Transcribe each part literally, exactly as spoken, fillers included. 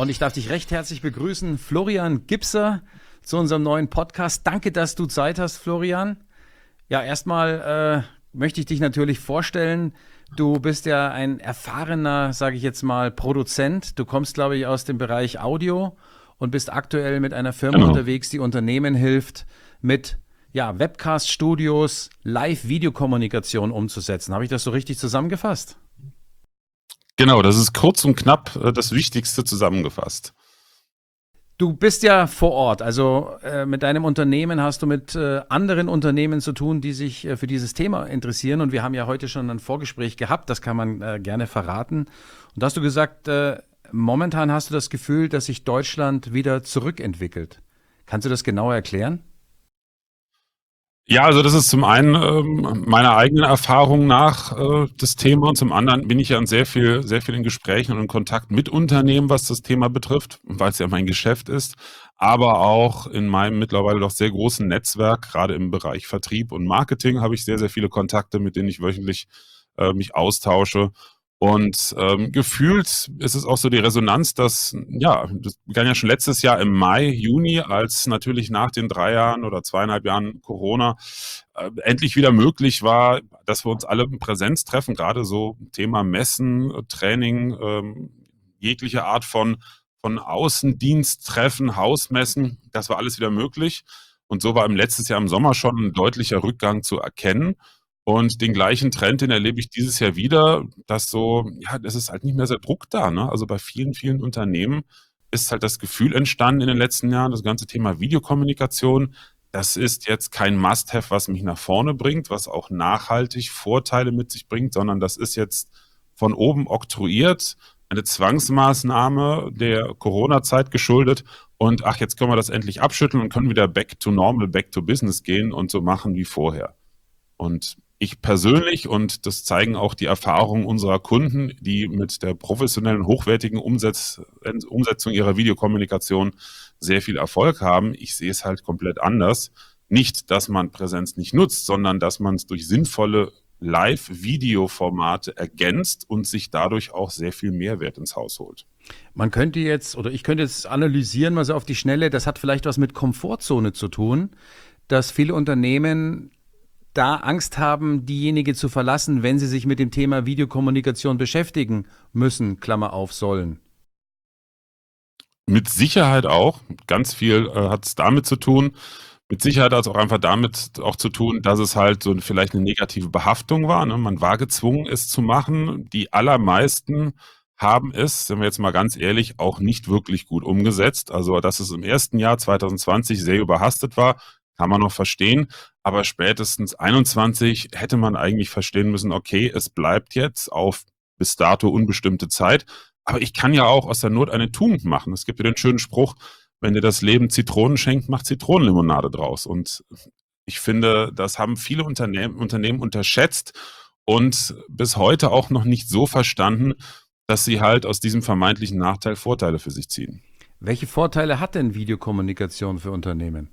Und ich darf dich recht herzlich begrüßen, Florian Gipser, zu unserem neuen Podcast. Danke, dass du Zeit hast, Florian. Ja, erstmal äh, möchte ich dich natürlich vorstellen. Du bist ja ein erfahrener, sage ich jetzt mal, Produzent. Du kommst, glaube ich, aus dem Bereich Audio und bist aktuell mit einer Firma Genau. unterwegs, die Unternehmen hilft, mit ja, Webcast-Studios Live-Videokommunikation umzusetzen. Habe ich das so richtig zusammengefasst? Genau, das ist kurz und knapp äh, das Wichtigste zusammengefasst. Du bist ja vor Ort, also äh, mit deinem Unternehmen hast du mit äh, anderen Unternehmen zu tun, die sich äh, für dieses Thema interessieren. Und wir haben ja heute schon ein Vorgespräch gehabt, das kann man äh, gerne verraten. Und da hast du gesagt, äh, momentan hast du das Gefühl, dass sich Deutschland wieder zurückentwickelt. Kannst du das genauer erklären? Ja, also das ist zum einen ähm, meiner eigenen Erfahrung nach äh, das Thema und zum anderen bin ich ja in sehr viel, sehr viel in Gesprächen und in Kontakt mit Unternehmen, was das Thema betrifft, weil es ja mein Geschäft ist, aber auch in meinem mittlerweile doch sehr großen Netzwerk, gerade im Bereich Vertrieb und Marketing, habe ich sehr, sehr viele Kontakte, mit denen ich wöchentlich äh, mich austausche. Und ähm, gefühlt ist es auch so die Resonanz, dass, ja, das begann ja schon letztes Jahr im Mai, Juni, als natürlich nach den drei Jahren oder zweieinhalb Jahren Corona äh, endlich wieder möglich war, dass wir uns alle in Präsenz treffen, gerade so Thema Messen, äh, Training, ähm, jegliche Art von, von Außendiensttreffen, Hausmessen, das war alles wieder möglich. Und so war im letztes Jahr im Sommer schon ein deutlicher Rückgang zu erkennen. Und den gleichen Trend, den erlebe ich dieses Jahr wieder, dass so, ja, das ist halt nicht mehr so Druck da, ne? Also bei vielen, vielen Unternehmen ist halt das Gefühl entstanden in den letzten Jahren, das ganze Thema Videokommunikation, das ist jetzt kein Must-have, was mich nach vorne bringt, was auch nachhaltig Vorteile mit sich bringt, sondern das ist jetzt von oben oktroyiert, eine Zwangsmaßnahme der Corona-Zeit geschuldet. Und ach, jetzt können wir das endlich abschütteln und können wieder back to normal, back to business gehen und so machen wie vorher. Und ich persönlich, und das zeigen auch die Erfahrungen unserer Kunden, die mit der professionellen, hochwertigen Umsetz Umsetzung ihrer Videokommunikation sehr viel Erfolg haben, ich sehe es halt komplett anders. Nicht, dass man Präsenz nicht nutzt, sondern dass man es durch sinnvolle Live-Video-Formate ergänzt und sich dadurch auch sehr viel Mehrwert ins Haus holt. Man könnte jetzt, oder ich könnte jetzt analysieren, mal so auf die Schnelle, das hat vielleicht was mit Komfortzone zu tun, dass viele Unternehmen da Angst haben, diejenige zu verlassen, wenn sie sich mit dem Thema Videokommunikation beschäftigen müssen, Klammer auf, sollen. Mit Sicherheit auch. Ganz viel äh, hat es damit zu tun. Mit Sicherheit hat es auch einfach damit auch zu tun, dass es halt so vielleicht eine negative Behaftung war, ne? Man war gezwungen, es zu machen. Die allermeisten haben es, sind wir jetzt mal ganz ehrlich, auch nicht wirklich gut umgesetzt. Also, dass es im ersten Jahr zwanzig zwanzig sehr überhastet war, kann man noch verstehen. Aber spätestens einundzwanzig hätte man eigentlich verstehen müssen, okay, es bleibt jetzt auf bis dato unbestimmte Zeit. Aber ich kann ja auch aus der Not eine Tugend machen. Es gibt ja den schönen Spruch, wenn dir das Leben Zitronen schenkt, mach Zitronenlimonade draus. Und ich finde, das haben viele Unternehmen, Unternehmen unterschätzt und bis heute auch noch nicht so verstanden, dass sie halt aus diesem vermeintlichen Nachteil Vorteile für sich ziehen. Welche Vorteile hat denn Videokommunikation für Unternehmen?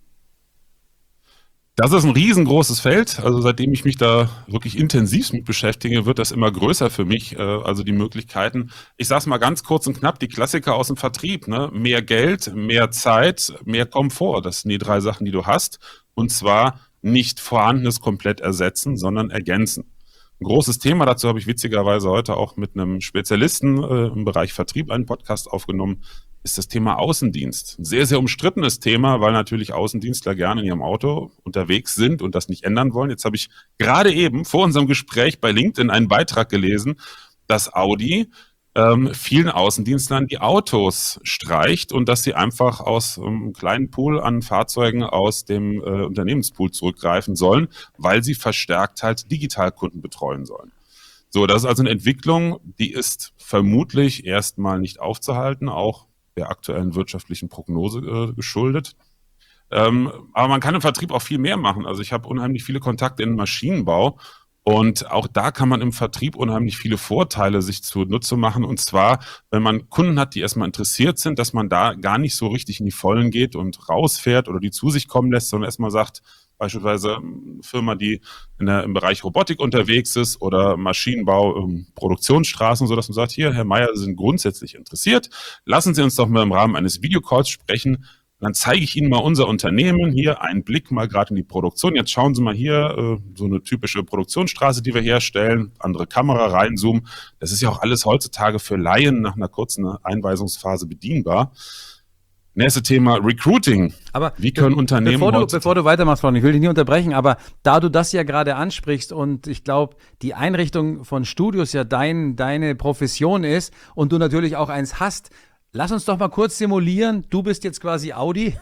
Das ist ein riesengroßes Feld. Also seitdem ich mich da wirklich intensiv mit beschäftige, wird das immer größer für mich. Äh, Also die Möglichkeiten. Ich sage es mal ganz kurz und knapp, die Klassiker aus dem Vertrieb. Ne? Mehr Geld, mehr Zeit, mehr Komfort. Das sind die drei Sachen, die du hast. Und zwar nicht Vorhandenes komplett ersetzen, sondern ergänzen. Ein großes Thema, dazu habe ich witzigerweise heute auch mit einem Spezialisten äh, im Bereich Vertrieb einen Podcast aufgenommen, ist das Thema Außendienst. Ein sehr, sehr umstrittenes Thema, weil natürlich Außendienstler gerne in ihrem Auto unterwegs sind und das nicht ändern wollen. Jetzt habe ich gerade eben vor unserem Gespräch bei LinkedIn einen Beitrag gelesen, dass Audi ähm, vielen Außendienstlern die Autos streicht und dass sie einfach aus ähm, einem kleinen Pool an Fahrzeugen aus dem äh, Unternehmenspool zurückgreifen sollen, weil sie verstärkt halt Digitalkunden betreuen sollen. So, das ist also eine Entwicklung, die ist vermutlich erstmal nicht aufzuhalten, auch der aktuellen wirtschaftlichen Prognose äh, geschuldet. Ähm, aber man kann im Vertrieb auch viel mehr machen. Also ich habe unheimlich viele Kontakte in den Maschinenbau und auch da kann man im Vertrieb unheimlich viele Vorteile sich zunutze machen. Und zwar, wenn man Kunden hat, die erstmal interessiert sind, dass man da gar nicht so richtig in die Vollen geht und rausfährt oder die zu sich kommen lässt, sondern erstmal sagt, beispielsweise eine Firma, die in der, im Bereich Robotik unterwegs ist oder Maschinenbau, ähm, Produktionsstraßen, so dass man sagt, hier, Herr Meier, Sie sind grundsätzlich interessiert, lassen Sie uns doch mal im Rahmen eines Videocalls sprechen. Dann zeige ich Ihnen mal unser Unternehmen, hier einen Blick mal gerade in die Produktion. Jetzt schauen Sie mal hier, äh, so eine typische Produktionsstraße, die wir herstellen, andere Kamera reinzoomen. Das ist ja auch alles heutzutage für Laien nach einer kurzen Einweisungsphase bedienbar. Nächste Thema, Recruiting. Aber Wie können Unternehmen bevor du, heutzutage- bevor du weitermachst, Florian, ich will dich nie unterbrechen, aber da du das ja gerade ansprichst und ich glaube, die Einrichtung von Studios ja dein, deine Profession ist und du natürlich auch eins hast, lass uns doch mal kurz simulieren. Du bist jetzt quasi Audi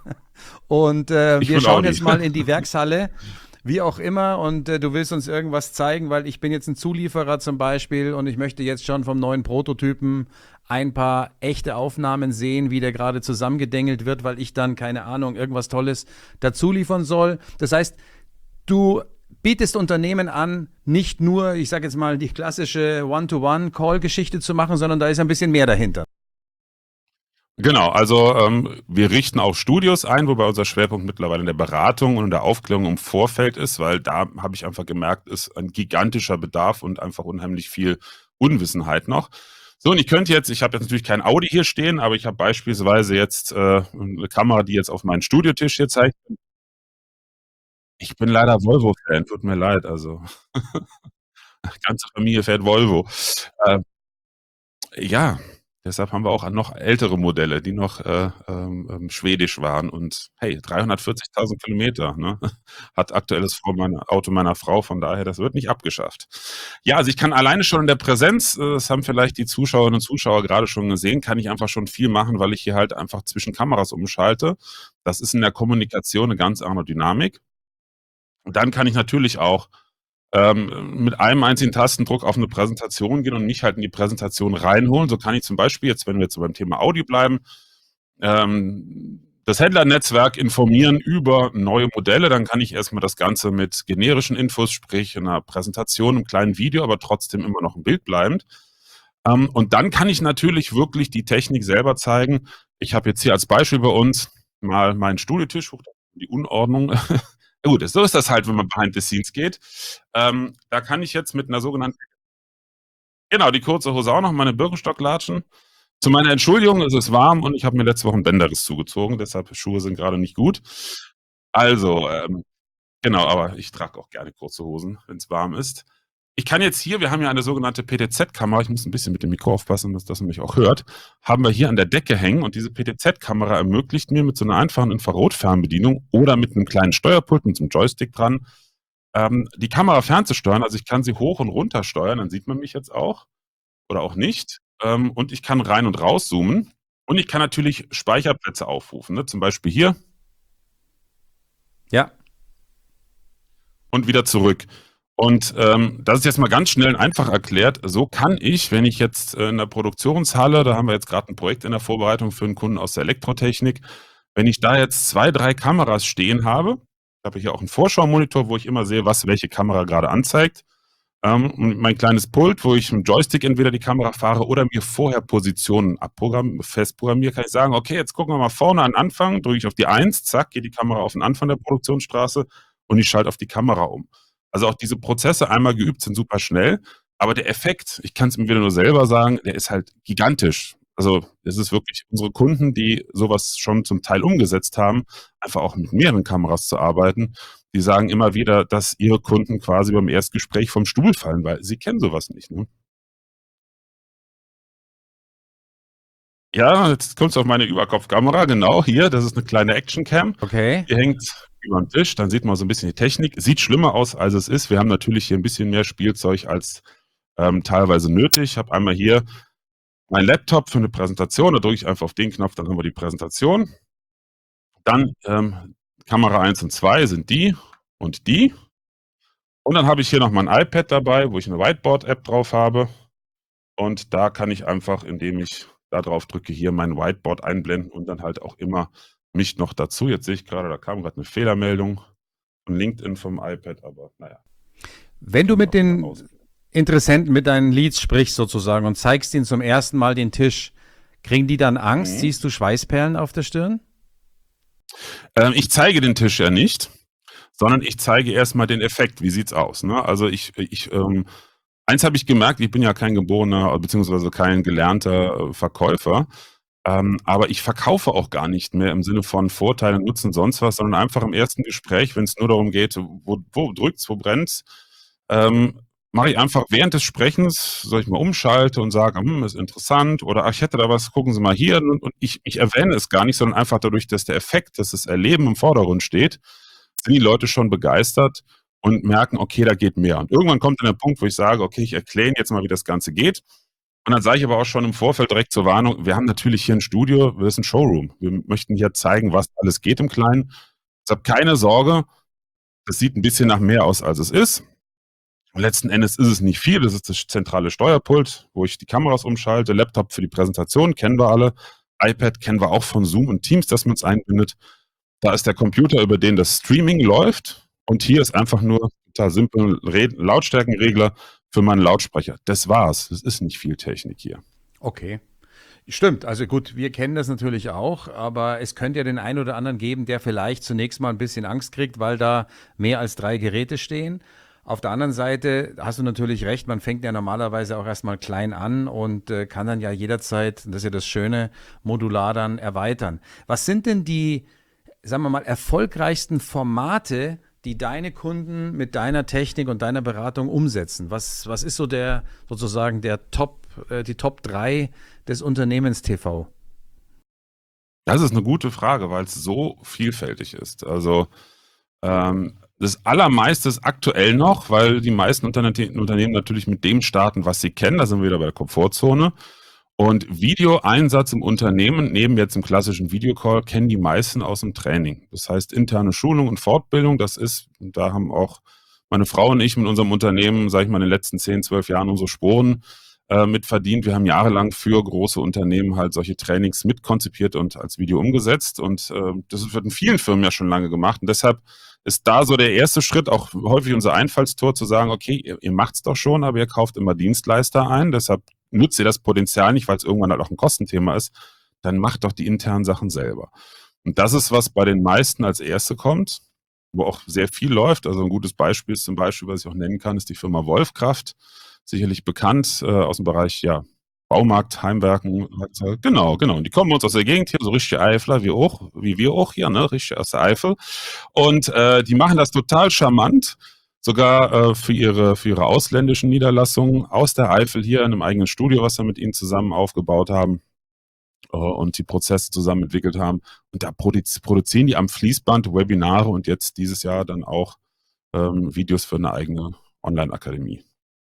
und äh, Ich wir bin schauen Audi. jetzt mal in die Werkshalle, wie auch immer, und äh, du willst uns irgendwas zeigen, weil ich bin jetzt ein Zulieferer zum Beispiel und ich möchte jetzt schon vom neuen Prototypen ein paar echte Aufnahmen sehen, wie der gerade zusammengedengelt wird, weil ich dann, keine Ahnung, irgendwas Tolles dazu liefern soll. Das heißt, du bietest Unternehmen an, nicht nur, ich sage jetzt mal, die klassische One-to-One-Call-Geschichte zu machen, sondern da ist ein bisschen mehr dahinter. Genau, also ähm, wir richten auch Studios ein, wobei unser Schwerpunkt mittlerweile in der Beratung und in der Aufklärung im Vorfeld ist, weil da habe ich einfach gemerkt, ist ein gigantischer Bedarf und einfach unheimlich viel Unwissenheit noch. So, und ich könnte jetzt, ich habe jetzt natürlich kein Audi hier stehen, aber ich habe beispielsweise jetzt äh, eine Kamera, die jetzt auf meinen Studiotisch hier zeigt. Ich bin leider Volvo-Fan, tut mir leid, also ganze Familie fährt Volvo. Äh, ja, deshalb haben wir auch noch ältere Modelle, die noch äh, ähm, ähm, schwedisch waren und hey, dreihundertvierzigtausend Kilometer, ne? Hat aktuelles Frau meine, Auto meiner Frau, von daher, das wird nicht abgeschafft. Ja, also ich kann alleine schon in der Präsenz, äh, das haben vielleicht die Zuschauerinnen und Zuschauer gerade schon gesehen, kann ich einfach schon viel machen, weil ich hier halt einfach zwischen Kameras umschalte. Das ist in der Kommunikation eine ganz andere Dynamik. Und dann kann ich natürlich auch ähm, mit einem einzigen Tastendruck auf eine Präsentation gehen und mich halt in die Präsentation reinholen. So kann ich zum Beispiel, jetzt wenn wir jetzt so beim Thema Audio bleiben, ähm, das Händlernetzwerk informieren über neue Modelle. Dann kann ich erstmal das Ganze mit generischen Infos, sprich in einer Präsentation, einem kleinen Video, aber trotzdem immer noch ein Bild bleibend. Ähm, und dann kann ich natürlich wirklich die Technik selber zeigen. Ich habe jetzt hier als Beispiel bei uns mal meinen Studiotisch, die Unordnung. Gut, so ist das halt, wenn man behind the scenes geht. Ähm, da kann ich jetzt mit einer sogenannten, genau, die kurze Hose auch noch, meine Birkenstock-Latschen. Zu meiner Entschuldigung, es ist warm und ich habe mir letzte Woche einen Bänderriss zugezogen, deshalb Schuhe sind gerade nicht gut. Also, ähm, genau, aber ich trage auch gerne kurze Hosen, wenn es warm ist. Ich kann jetzt hier, wir haben ja eine sogenannte P T Z-Kamera, ich muss ein bisschen mit dem Mikro aufpassen, dass das mich auch hört, haben wir hier an der Decke hängen und diese P T Z-Kamera ermöglicht mir mit so einer einfachen Infrarot-Fernbedienung oder mit einem kleinen Steuerpult mit so einem Joystick dran, ähm, die Kamera fernzusteuern. Also ich kann sie hoch und runter steuern, dann sieht man mich jetzt auch oder auch nicht. Ähm, und ich kann rein und raus zoomen und ich kann natürlich Speicherplätze aufrufen, ne? Zum Beispiel hier. Ja. Und wieder zurück. Und ähm, das ist jetzt mal ganz schnell und einfach erklärt. So kann ich, wenn ich jetzt äh, in der Produktionshalle, da haben wir jetzt gerade ein Projekt in der Vorbereitung für einen Kunden aus der Elektrotechnik, wenn ich da jetzt zwei, drei Kameras stehen habe, habe ich hier auch einen Vorschau-Monitor, wo ich immer sehe, was welche Kamera gerade anzeigt. Ähm, und mein kleines Pult, wo ich mit dem Joystick entweder die Kamera fahre oder mir vorher Positionen abprogramm, festprogrammiere, kann ich sagen, okay, jetzt gucken wir mal vorne an den Anfang, drücke ich auf die eins, zack, geht die Kamera auf den Anfang der Produktionsstraße und ich schalte auf die Kamera um. Also auch diese Prozesse einmal geübt sind super schnell, aber der Effekt, ich kann es mir wieder nur selber sagen, der ist halt gigantisch. Also es ist wirklich unsere Kunden, die sowas schon zum Teil umgesetzt haben, einfach auch mit mehreren Kameras zu arbeiten, die sagen immer wieder, dass ihre Kunden quasi beim Erstgespräch vom Stuhl fallen, weil sie kennen sowas nicht. Ne? Ja, jetzt kommt es auf meine Überkopfkamera, genau hier, das ist eine kleine Actioncam. Okay. Die hängt über den Tisch, dann sieht man so ein bisschen die Technik. Sieht schlimmer aus, als es ist. Wir haben natürlich hier ein bisschen mehr Spielzeug als ähm, teilweise nötig. Ich habe einmal hier mein Laptop für eine Präsentation, da drücke ich einfach auf den Knopf, dann haben wir die Präsentation. Dann ähm, Kamera eins und zwei sind die und die. Und dann habe ich hier noch mein iPad dabei, wo ich eine Whiteboard-App drauf habe. Und da kann ich einfach, indem ich da drauf drücke, hier mein Whiteboard einblenden und dann halt auch immer mich noch dazu. Jetzt sehe ich gerade, da kam gerade eine Fehlermeldung von LinkedIn vom iPad, aber naja. Wenn du mit den Interessenten, mit deinen Leads sprichst sozusagen und zeigst ihnen zum ersten Mal den Tisch, kriegen die dann Angst? Mhm. Siehst du Schweißperlen auf der Stirn? Ähm, ich zeige den Tisch ja nicht, sondern ich zeige erstmal den Effekt. Wie sieht's aus? Ne? Also ich, ich ähm, eins habe ich gemerkt, ich bin ja kein geborener beziehungsweise kein gelernter äh, Verkäufer, ähm, aber ich verkaufe auch gar nicht mehr im Sinne von Vorteile, Nutzen, sonst was, sondern einfach im ersten Gespräch, wenn es nur darum geht, wo, wo drückt's, wo brennt's, ähm, mache ich einfach während des Sprechens, soll ich mal umschalte und sage, hm, ist interessant oder ach, ich hätte da was, gucken Sie mal hier und, und ich, ich erwähne es gar nicht, sondern einfach dadurch, dass der Effekt, dass das Erleben im Vordergrund steht, sind die Leute schon begeistert und merken, okay, da geht mehr. Und irgendwann kommt dann der Punkt, wo ich sage, okay, ich erkläre Ihnen jetzt mal, wie das Ganze geht. Und dann sage ich aber auch schon im Vorfeld direkt zur Warnung, wir haben natürlich hier ein Studio, wir sind ein Showroom. Wir möchten hier zeigen, was alles geht im Kleinen. Deshalb keine Sorge, das sieht ein bisschen nach mehr aus, als es ist. Und letzten Endes ist es nicht viel, das ist das zentrale Steuerpult, wo ich die Kameras umschalte, Laptop für die Präsentation, kennen wir alle, iPad kennen wir auch von Zoom und Teams, dass man es einbindet. Da ist der Computer, über den das Streaming läuft und hier ist einfach nur total simpel Red- Lautstärkenregler für meinen Lautsprecher. Das war's, es ist nicht viel Technik hier. Okay. Stimmt, also gut, wir kennen das natürlich auch, aber es könnte ja den einen oder anderen geben, der vielleicht zunächst mal ein bisschen Angst kriegt, weil da mehr als drei Geräte stehen. Auf der anderen Seite hast du natürlich recht, man fängt ja normalerweise auch erstmal klein an und äh, kann dann ja jederzeit, das ist ja das Schöne, modular dann erweitern. Was sind denn die, sagen wir mal, erfolgreichsten Formate, die deine Kunden mit deiner Technik und deiner Beratung umsetzen? Was, was ist so der, sozusagen der Top, äh, die Top drei des Unternehmens T V? Das ist eine gute Frage, weil es so vielfältig ist. Also ähm, das Allermeiste ist aktuell noch, weil die meisten Unterne- Unternehmen natürlich mit dem starten, was sie kennen. Da sind wir wieder bei der Komfortzone. Und Videoeinsatz im Unternehmen, neben jetzt dem klassischen Videocall, kennen die meisten aus dem Training. Das heißt, interne Schulung und Fortbildung, das ist, da haben auch meine Frau und ich mit unserem Unternehmen, sage ich mal, in den letzten zehn, zwölf Jahren unsere Sporen äh, mit verdient. Wir haben jahrelang für große Unternehmen halt solche Trainings mit konzipiert und als Video umgesetzt. Und äh, das wird in vielen Firmen ja schon lange gemacht. Und deshalb ist da so der erste Schritt, auch häufig unser Einfallstor, zu sagen, okay, ihr, ihr macht's doch schon, aber ihr kauft immer Dienstleister ein. Deshalb nutzt ihr das Potenzial nicht, weil es irgendwann halt auch ein Kostenthema ist, dann macht doch die internen Sachen selber. Und das ist, was bei den meisten als Erste kommt, wo auch sehr viel läuft. Also ein gutes Beispiel ist zum Beispiel, was ich auch nennen kann, ist die Firma Wolfkraft, sicherlich bekannt äh, aus dem Bereich ja, Baumarkt, Heimwerken. Genau, genau. Und die kommen uns aus der Gegend hier, so richtige Eifler, wie auch, wie wir auch hier, ne, richtig aus der Eifel. Und äh, die machen das total charmant, sogar äh, für ihre für ihre ausländischen Niederlassungen aus der Eifel hier in einem eigenen Studio, was wir mit ihnen zusammen aufgebaut haben äh, und die Prozesse zusammen entwickelt haben. Und da produzi- produzieren die am Fließband Webinare und jetzt dieses Jahr dann auch ähm, Videos für eine eigene Online-Akademie.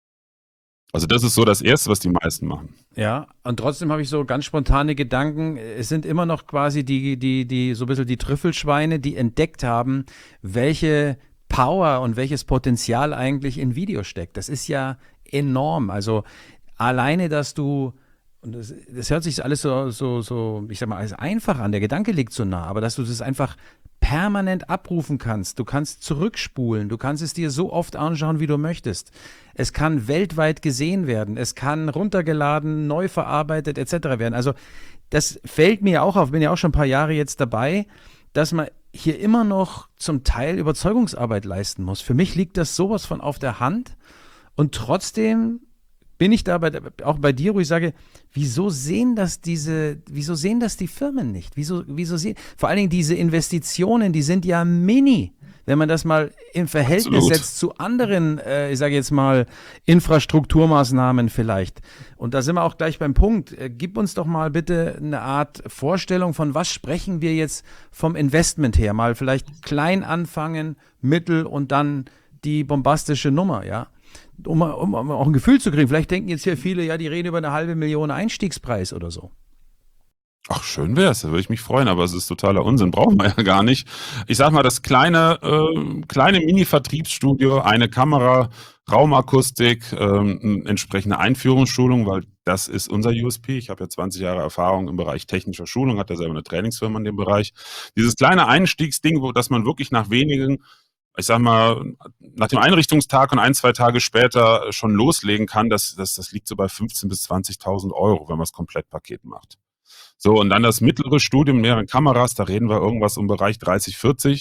Also das ist so das Erste, was die meisten machen. Ja, und trotzdem habe ich so ganz spontane Gedanken. Es sind immer noch quasi die, die, die, so ein bisschen die Trüffelschweine, die entdeckt haben, welche Power und welches Potenzial eigentlich in Video steckt. Das ist ja enorm. Also alleine, dass du, und das, das hört sich alles so, so, so, ich sag mal, als einfach an, der Gedanke liegt so nah, aber dass du das einfach permanent abrufen kannst. Du kannst zurückspulen, du kannst es dir so oft anschauen, wie du möchtest. Es kann weltweit gesehen werden, es kann runtergeladen, neu verarbeitet et cetera werden. Also das fällt mir auch auf, bin ja auch schon ein paar Jahre jetzt dabei, dass man hier immer noch zum Teil Überzeugungsarbeit leisten muss. Für mich liegt das sowas von auf der Hand und trotzdem bin ich da bei, auch bei dir, wo ich sage, wieso sehen das diese, wieso sehen das die Firmen nicht? Wieso, wieso sehen, vor allen Dingen diese Investitionen, die sind ja mini, wenn man das mal im Verhältnis Absolut. setzt zu anderen, äh, ich sage jetzt mal, Infrastrukturmaßnahmen vielleicht. Und da sind wir auch gleich beim Punkt. Äh, gib uns doch mal bitte eine Art Vorstellung von, was sprechen wir jetzt vom Investment her? Mal vielleicht klein anfangen, mittel und dann die bombastische Nummer, ja? Um, um, um auch ein Gefühl zu kriegen. Vielleicht denken jetzt hier viele, ja, die reden über eine halbe Million Einstiegspreis oder so. Ach, schön wär's, da würde ich mich freuen, aber es ist totaler Unsinn, brauchen wir ja gar nicht. Ich sag mal, das kleine, äh, kleine Mini-Vertriebsstudio, eine Kamera, Raumakustik, ähm, entsprechende Einführungsschulung, weil das ist unser U S P. Ich habe ja zwanzig Jahre Erfahrung im Bereich technischer Schulung, hatte selber eine Trainingsfirma in dem Bereich. Dieses kleine Einstiegsding, wo, dass man wirklich nach wenigen, ich sag mal, nach dem Einrichtungstag und ein, zwei Tage später schon loslegen kann, das, das, das liegt so bei fünfzehntausend bis zwanzigtausend Euro, wenn man das Komplettpaket macht. So, und dann das mittlere Studium, mehrere Kameras, da reden wir irgendwas im Bereich dreißig, vierzig.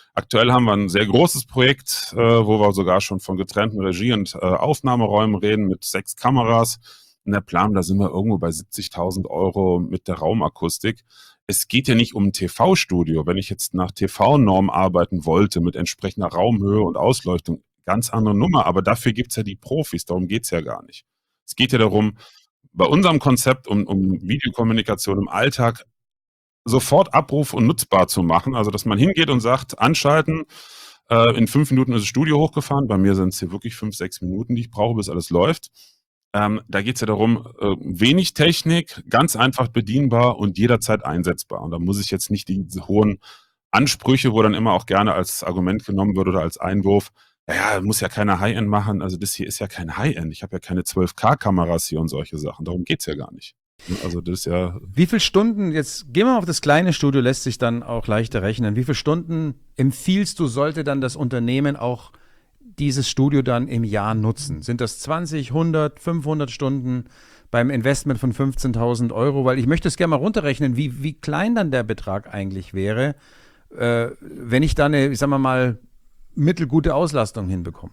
Aktuell haben wir ein sehr großes Projekt, äh, wo wir sogar schon von getrennten Regie- und äh, Aufnahmeräumen reden mit sechs Kameras. In der Planung, da sind wir irgendwo bei siebzigtausend Euro mit der Raumakustik. Es geht ja nicht um ein T V-Studio. Wenn ich jetzt nach T V-Norm arbeiten wollte, mit entsprechender Raumhöhe und Ausleuchtung, ganz andere Nummer. Aber dafür gibt's ja die Profis, darum geht's ja gar nicht. Es geht ja darum, bei unserem Konzept um, um Videokommunikation im Alltag sofort abruf- und nutzbar zu machen. Also, dass man hingeht und sagt, anschalten, äh, in fünf Minuten ist das Studio hochgefahren. Bei mir sind es hier wirklich fünf, sechs Minuten, die ich brauche, bis alles läuft. Ähm, da geht es ja darum, äh, wenig Technik, ganz einfach bedienbar und jederzeit einsetzbar. Und da muss ich jetzt nicht diese hohen Ansprüche, wo dann immer auch gerne als Argument genommen wird oder als Einwurf, naja, muss ja keiner High-End machen. Also das hier ist ja kein High-End. Ich habe ja keine zwölf K-Kameras hier und solche Sachen. Darum geht's ja gar nicht. Also das ist ja. Wie viele Stunden, jetzt gehen wir mal auf das kleine Studio, lässt sich dann auch leichter rechnen. Wie viele Stunden empfiehlst du, sollte dann das Unternehmen auch dieses Studio dann im Jahr nutzen? Sind das zwanzig, hundert, fünfhundert Stunden beim Investment von fünfzehntausend Euro? Weil ich möchte es gerne mal runterrechnen, wie, wie klein dann der Betrag eigentlich wäre, äh, wenn ich da eine, ich sag mal mal, mittelgute Auslastung hinbekomme.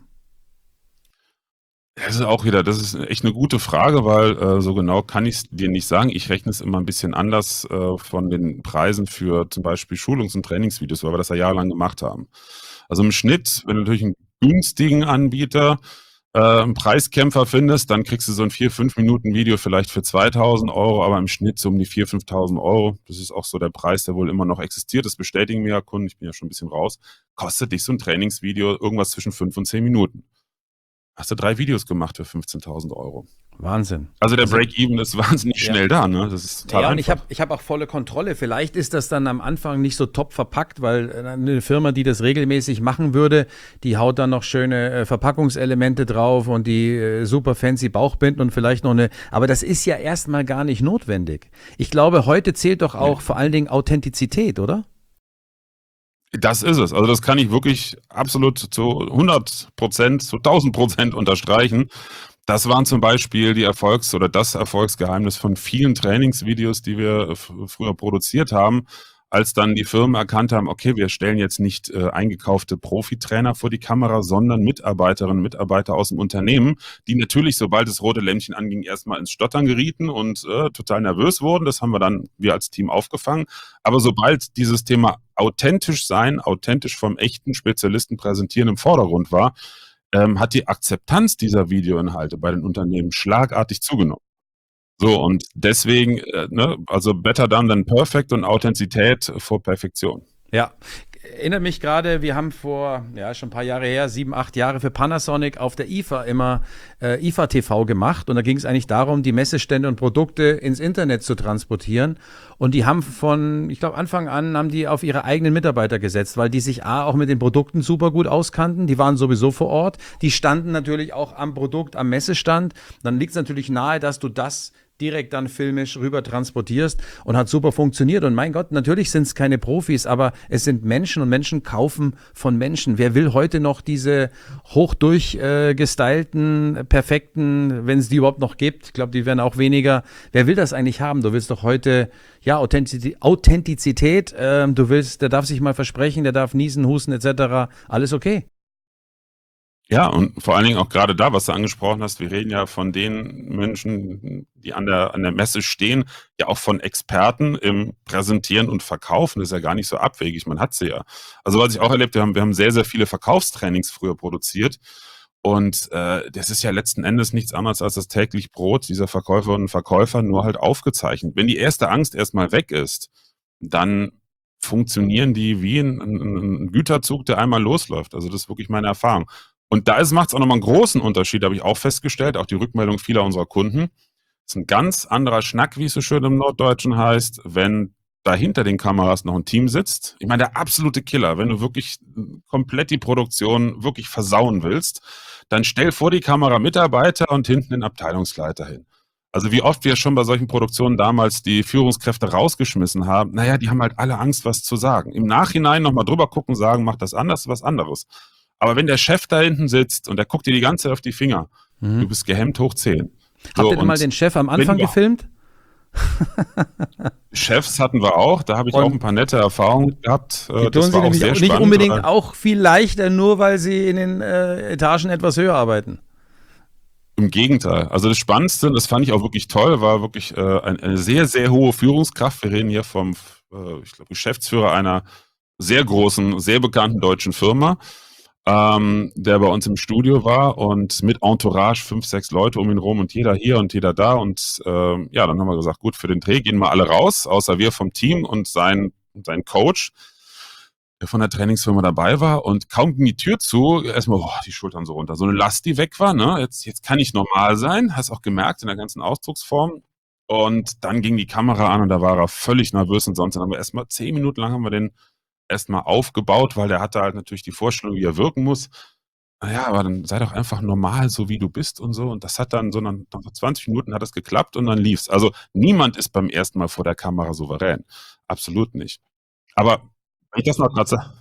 Das ist auch wieder, das ist echt eine gute Frage, weil äh, so genau kann ich es dir nicht sagen. Ich rechne es immer ein bisschen anders äh, von den Preisen für zum Beispiel Schulungs- und Trainingsvideos, weil wir das ja jahrelang gemacht haben. Also im Schnitt, wenn du natürlich einen günstigen Anbieter, äh, einen Preiskämpfer findest, dann kriegst du so ein vier, fünf Minuten Video vielleicht für zweitausend Euro, aber im Schnitt so um die viertausend, fünftausend Euro. Das ist auch so der Preis, der wohl immer noch existiert. Das bestätigen mir ja Kunden, ich bin ja schon ein bisschen raus. Kostet dich so ein Trainingsvideo irgendwas zwischen fünf und zehn Minuten. Hast du drei Videos gemacht für fünfzehntausend Euro. Wahnsinn. Also der Break-Even ist wahnsinnig Ja. schnell da, ne? Das ist total Ja, und einfach. ich habe ich hab auch volle Kontrolle. Vielleicht ist das dann am Anfang nicht so top verpackt, weil eine Firma, die das regelmäßig machen würde, die haut dann noch schöne äh, Verpackungselemente drauf und die äh, super fancy Bauchbinden und vielleicht noch eine. Aber das ist ja erstmal gar nicht notwendig. Ich glaube, heute zählt doch auch Nee. vor allen Dingen Authentizität, oder? Das ist es. Also das kann ich wirklich absolut zu hundert Prozent, zu tausend Prozent unterstreichen. Das waren zum Beispiel die Erfolgs- oder das Erfolgsgeheimnis von vielen Trainingsvideos, die wir f- früher produziert haben, als dann die Firmen erkannt haben, okay, wir stellen jetzt nicht äh, eingekaufte Profitrainer vor die Kamera, sondern Mitarbeiterinnen und Mitarbeiter aus dem Unternehmen, die natürlich, sobald das rote Lämpchen anging, erstmal ins Stottern gerieten und äh, total nervös wurden. Das haben wir dann, wir als Team, aufgefangen. Aber sobald dieses Thema authentisch sein, authentisch vom echten Spezialisten präsentieren im Vordergrund war, ähm, hat die Akzeptanz dieser Videoinhalte bei den Unternehmen schlagartig zugenommen. So, und deswegen, äh, ne, also better done than perfect und Authentizität vor Perfektion. Ja, erinnert mich gerade, wir haben vor, ja, schon ein paar Jahre her, sieben, acht Jahre für Panasonic auf der I F A immer äh, I F A T V gemacht. Und da ging es eigentlich darum, die Messestände und Produkte ins Internet zu transportieren. Und die haben von, ich glaube, Anfang an haben die auf ihre eigenen Mitarbeiter gesetzt, weil die sich A, auch mit den Produkten super gut auskannten. Die waren sowieso vor Ort. Die standen natürlich auch am Produkt, am Messestand. Dann liegt es natürlich nahe, dass du das direkt dann filmisch rüber transportierst und hat super funktioniert. Und mein Gott, natürlich sind es keine Profis, aber es sind Menschen und Menschen kaufen von Menschen. Wer will heute noch diese hochdurchgestylten, äh, perfekten, wenn es die überhaupt noch gibt, ich glaube, die werden auch weniger. Wer will das eigentlich haben? Du willst doch heute, ja, Authentizität, Authentizität ähm, du willst, der darf sich mal versprechen, der darf niesen, husten et cetera. Alles okay. Ja, und vor allen Dingen auch gerade da, was du angesprochen hast, wir reden ja von den Menschen, die an der, an der Messe stehen, ja auch von Experten im Präsentieren und Verkaufen. Das ist ja gar nicht so abwegig, man hat sie ja. Also was ich auch erlebt habe, wir haben sehr, sehr viele Verkaufstrainings früher produziert. Und äh, das ist ja letzten Endes nichts anderes als das täglich Brot dieser Verkäuferinnen und Verkäufer, nur halt aufgezeichnet. Wenn die erste Angst erstmal weg ist, dann funktionieren die wie ein, ein, ein Güterzug, der einmal losläuft. Also das ist wirklich meine Erfahrung. Und da macht es auch nochmal einen großen Unterschied, habe ich auch festgestellt, auch die Rückmeldung vieler unserer Kunden. Das ist ein ganz anderer Schnack, wie es so schön im Norddeutschen heißt, wenn da hinter den Kameras noch ein Team sitzt. Ich meine, der absolute Killer, wenn du wirklich komplett die Produktion wirklich versauen willst, dann stell vor die Kamera Mitarbeiter und hinten den Abteilungsleiter hin. Also wie oft wir schon bei solchen Produktionen damals die Führungskräfte rausgeschmissen haben, naja, die haben halt alle Angst, was zu sagen. Im Nachhinein nochmal drüber gucken, sagen, macht das anders, was anderes. Aber wenn der Chef da hinten sitzt und der guckt dir die ganze Zeit auf die Finger, Mhm. du bist gehemmt hoch zehn. Habt So, ihr denn mal und den Chef am Anfang wenn- gefilmt? Chefs hatten wir auch, da habe ich auch ein Und paar nette Erfahrungen gehabt. die Äh, tun das sie war auch nämlich sehr auch nicht spannend. unbedingt Äh, auch viel leichter, nur weil sie in den äh, Etagen etwas höher arbeiten. Im Gegenteil. Also das Spannendste, das fand ich auch wirklich toll, war wirklich äh, ein, eine sehr, sehr hohe Führungskraft. Wir reden hier vom, äh, ich glaube, Geschäftsführer einer sehr großen, sehr bekannten deutschen Firma, ähm, der bei uns im Studio war und mit Entourage fünf, sechs Leute um ihn rum und jeder hier und jeder da. Und ähm, ja, dann haben wir gesagt, gut, für den Dreh gehen wir alle raus, außer wir vom Team und sein, sein Coach, der von der Trainingsfirma dabei war, und kaum ging die Tür zu, erstmal boah, die Schultern so runter. So eine Last, die weg war, ne? Jetzt, jetzt kann ich normal sein, hast auch gemerkt in der ganzen Ausdrucksform. Und dann ging die Kamera an und da war er völlig nervös und sonst. Dann haben wir erstmal zehn Minuten lang haben wir den erstmal aufgebaut, weil der hatte halt natürlich die Vorstellung, wie er wirken muss. Naja, aber dann sei doch einfach normal, so wie du bist und so. Und das hat dann so nach zwanzig Minuten hat es geklappt und dann lief's. Also niemand ist beim ersten Mal vor der Kamera souverän. Absolut nicht. Aber wenn ich das noch gerade sage,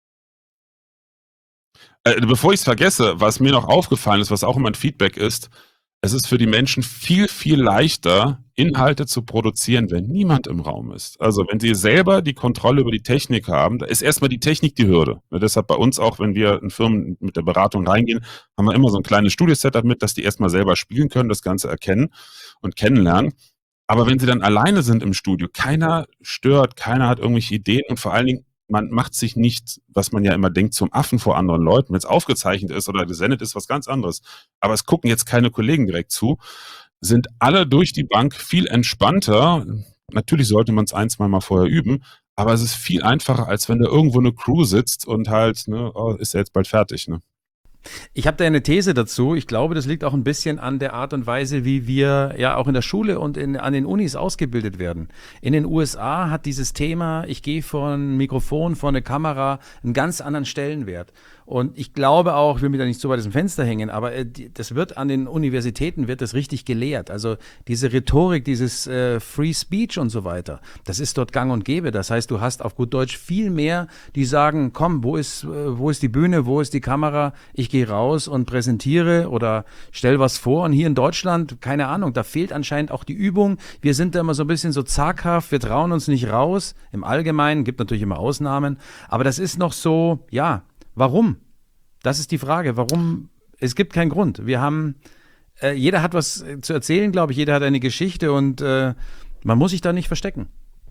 äh, bevor ich es vergesse, was mir noch aufgefallen ist, was auch immer ein Feedback ist, es ist für die Menschen viel, viel leichter, Inhalte zu produzieren, wenn niemand im Raum ist. Also wenn sie selber die Kontrolle über die Technik haben, da ist erstmal die Technik die Hürde. Ne, deshalb bei uns auch, wenn wir in Firmen mit der Beratung reingehen, haben wir immer so ein kleines Studio-Setup mit, dass die erstmal selber spielen können, das Ganze erkennen und kennenlernen. Aber wenn sie dann alleine sind im Studio, keiner stört, keiner hat irgendwelche Ideen und vor allen Dingen, man macht sich nicht, was man ja immer denkt, zum Affen vor anderen Leuten. Wenn es aufgezeichnet ist oder gesendet ist, was ganz anderes. Aber es gucken jetzt keine Kollegen direkt zu, sind alle durch die Bank viel entspannter. Natürlich sollte man es ein, zwei Mal vorher üben, aber es ist viel einfacher, als wenn da irgendwo eine Crew sitzt und halt, ne, oh, ist er jetzt bald fertig, ne? Ich habe da eine These dazu. Ich glaube, das liegt auch ein bisschen an der Art und Weise, wie wir ja auch in der Schule und in, an den Unis ausgebildet werden. In den U S A hat dieses Thema, ich gehe vor ein Mikrofon, vor eine Kamera, einen ganz anderen Stellenwert. Und ich glaube auch, ich will mich da nicht so weit aus dem Fenster hängen, aber äh, die, das wird an den Universitäten, wird das richtig gelehrt. Also diese Rhetorik, dieses äh, Free Speech und so weiter, das ist dort gang und gäbe. Das heißt, du hast auf gut Deutsch viel mehr, die sagen, komm, wo ist, äh, wo ist die Bühne, wo ist die Kamera? Ich gehe raus und präsentiere oder stell was vor. Und hier in Deutschland, keine Ahnung, da fehlt anscheinend auch die Übung. Wir sind da immer so ein bisschen so zaghaft, wir trauen uns nicht raus. Im Allgemeinen, gibt natürlich immer Ausnahmen, aber das ist noch so, ja, warum? Das ist die Frage. Warum? Es gibt keinen Grund. Wir haben, äh, jeder hat was zu erzählen, glaube ich. Jeder hat eine Geschichte und äh, man muss sich da nicht verstecken.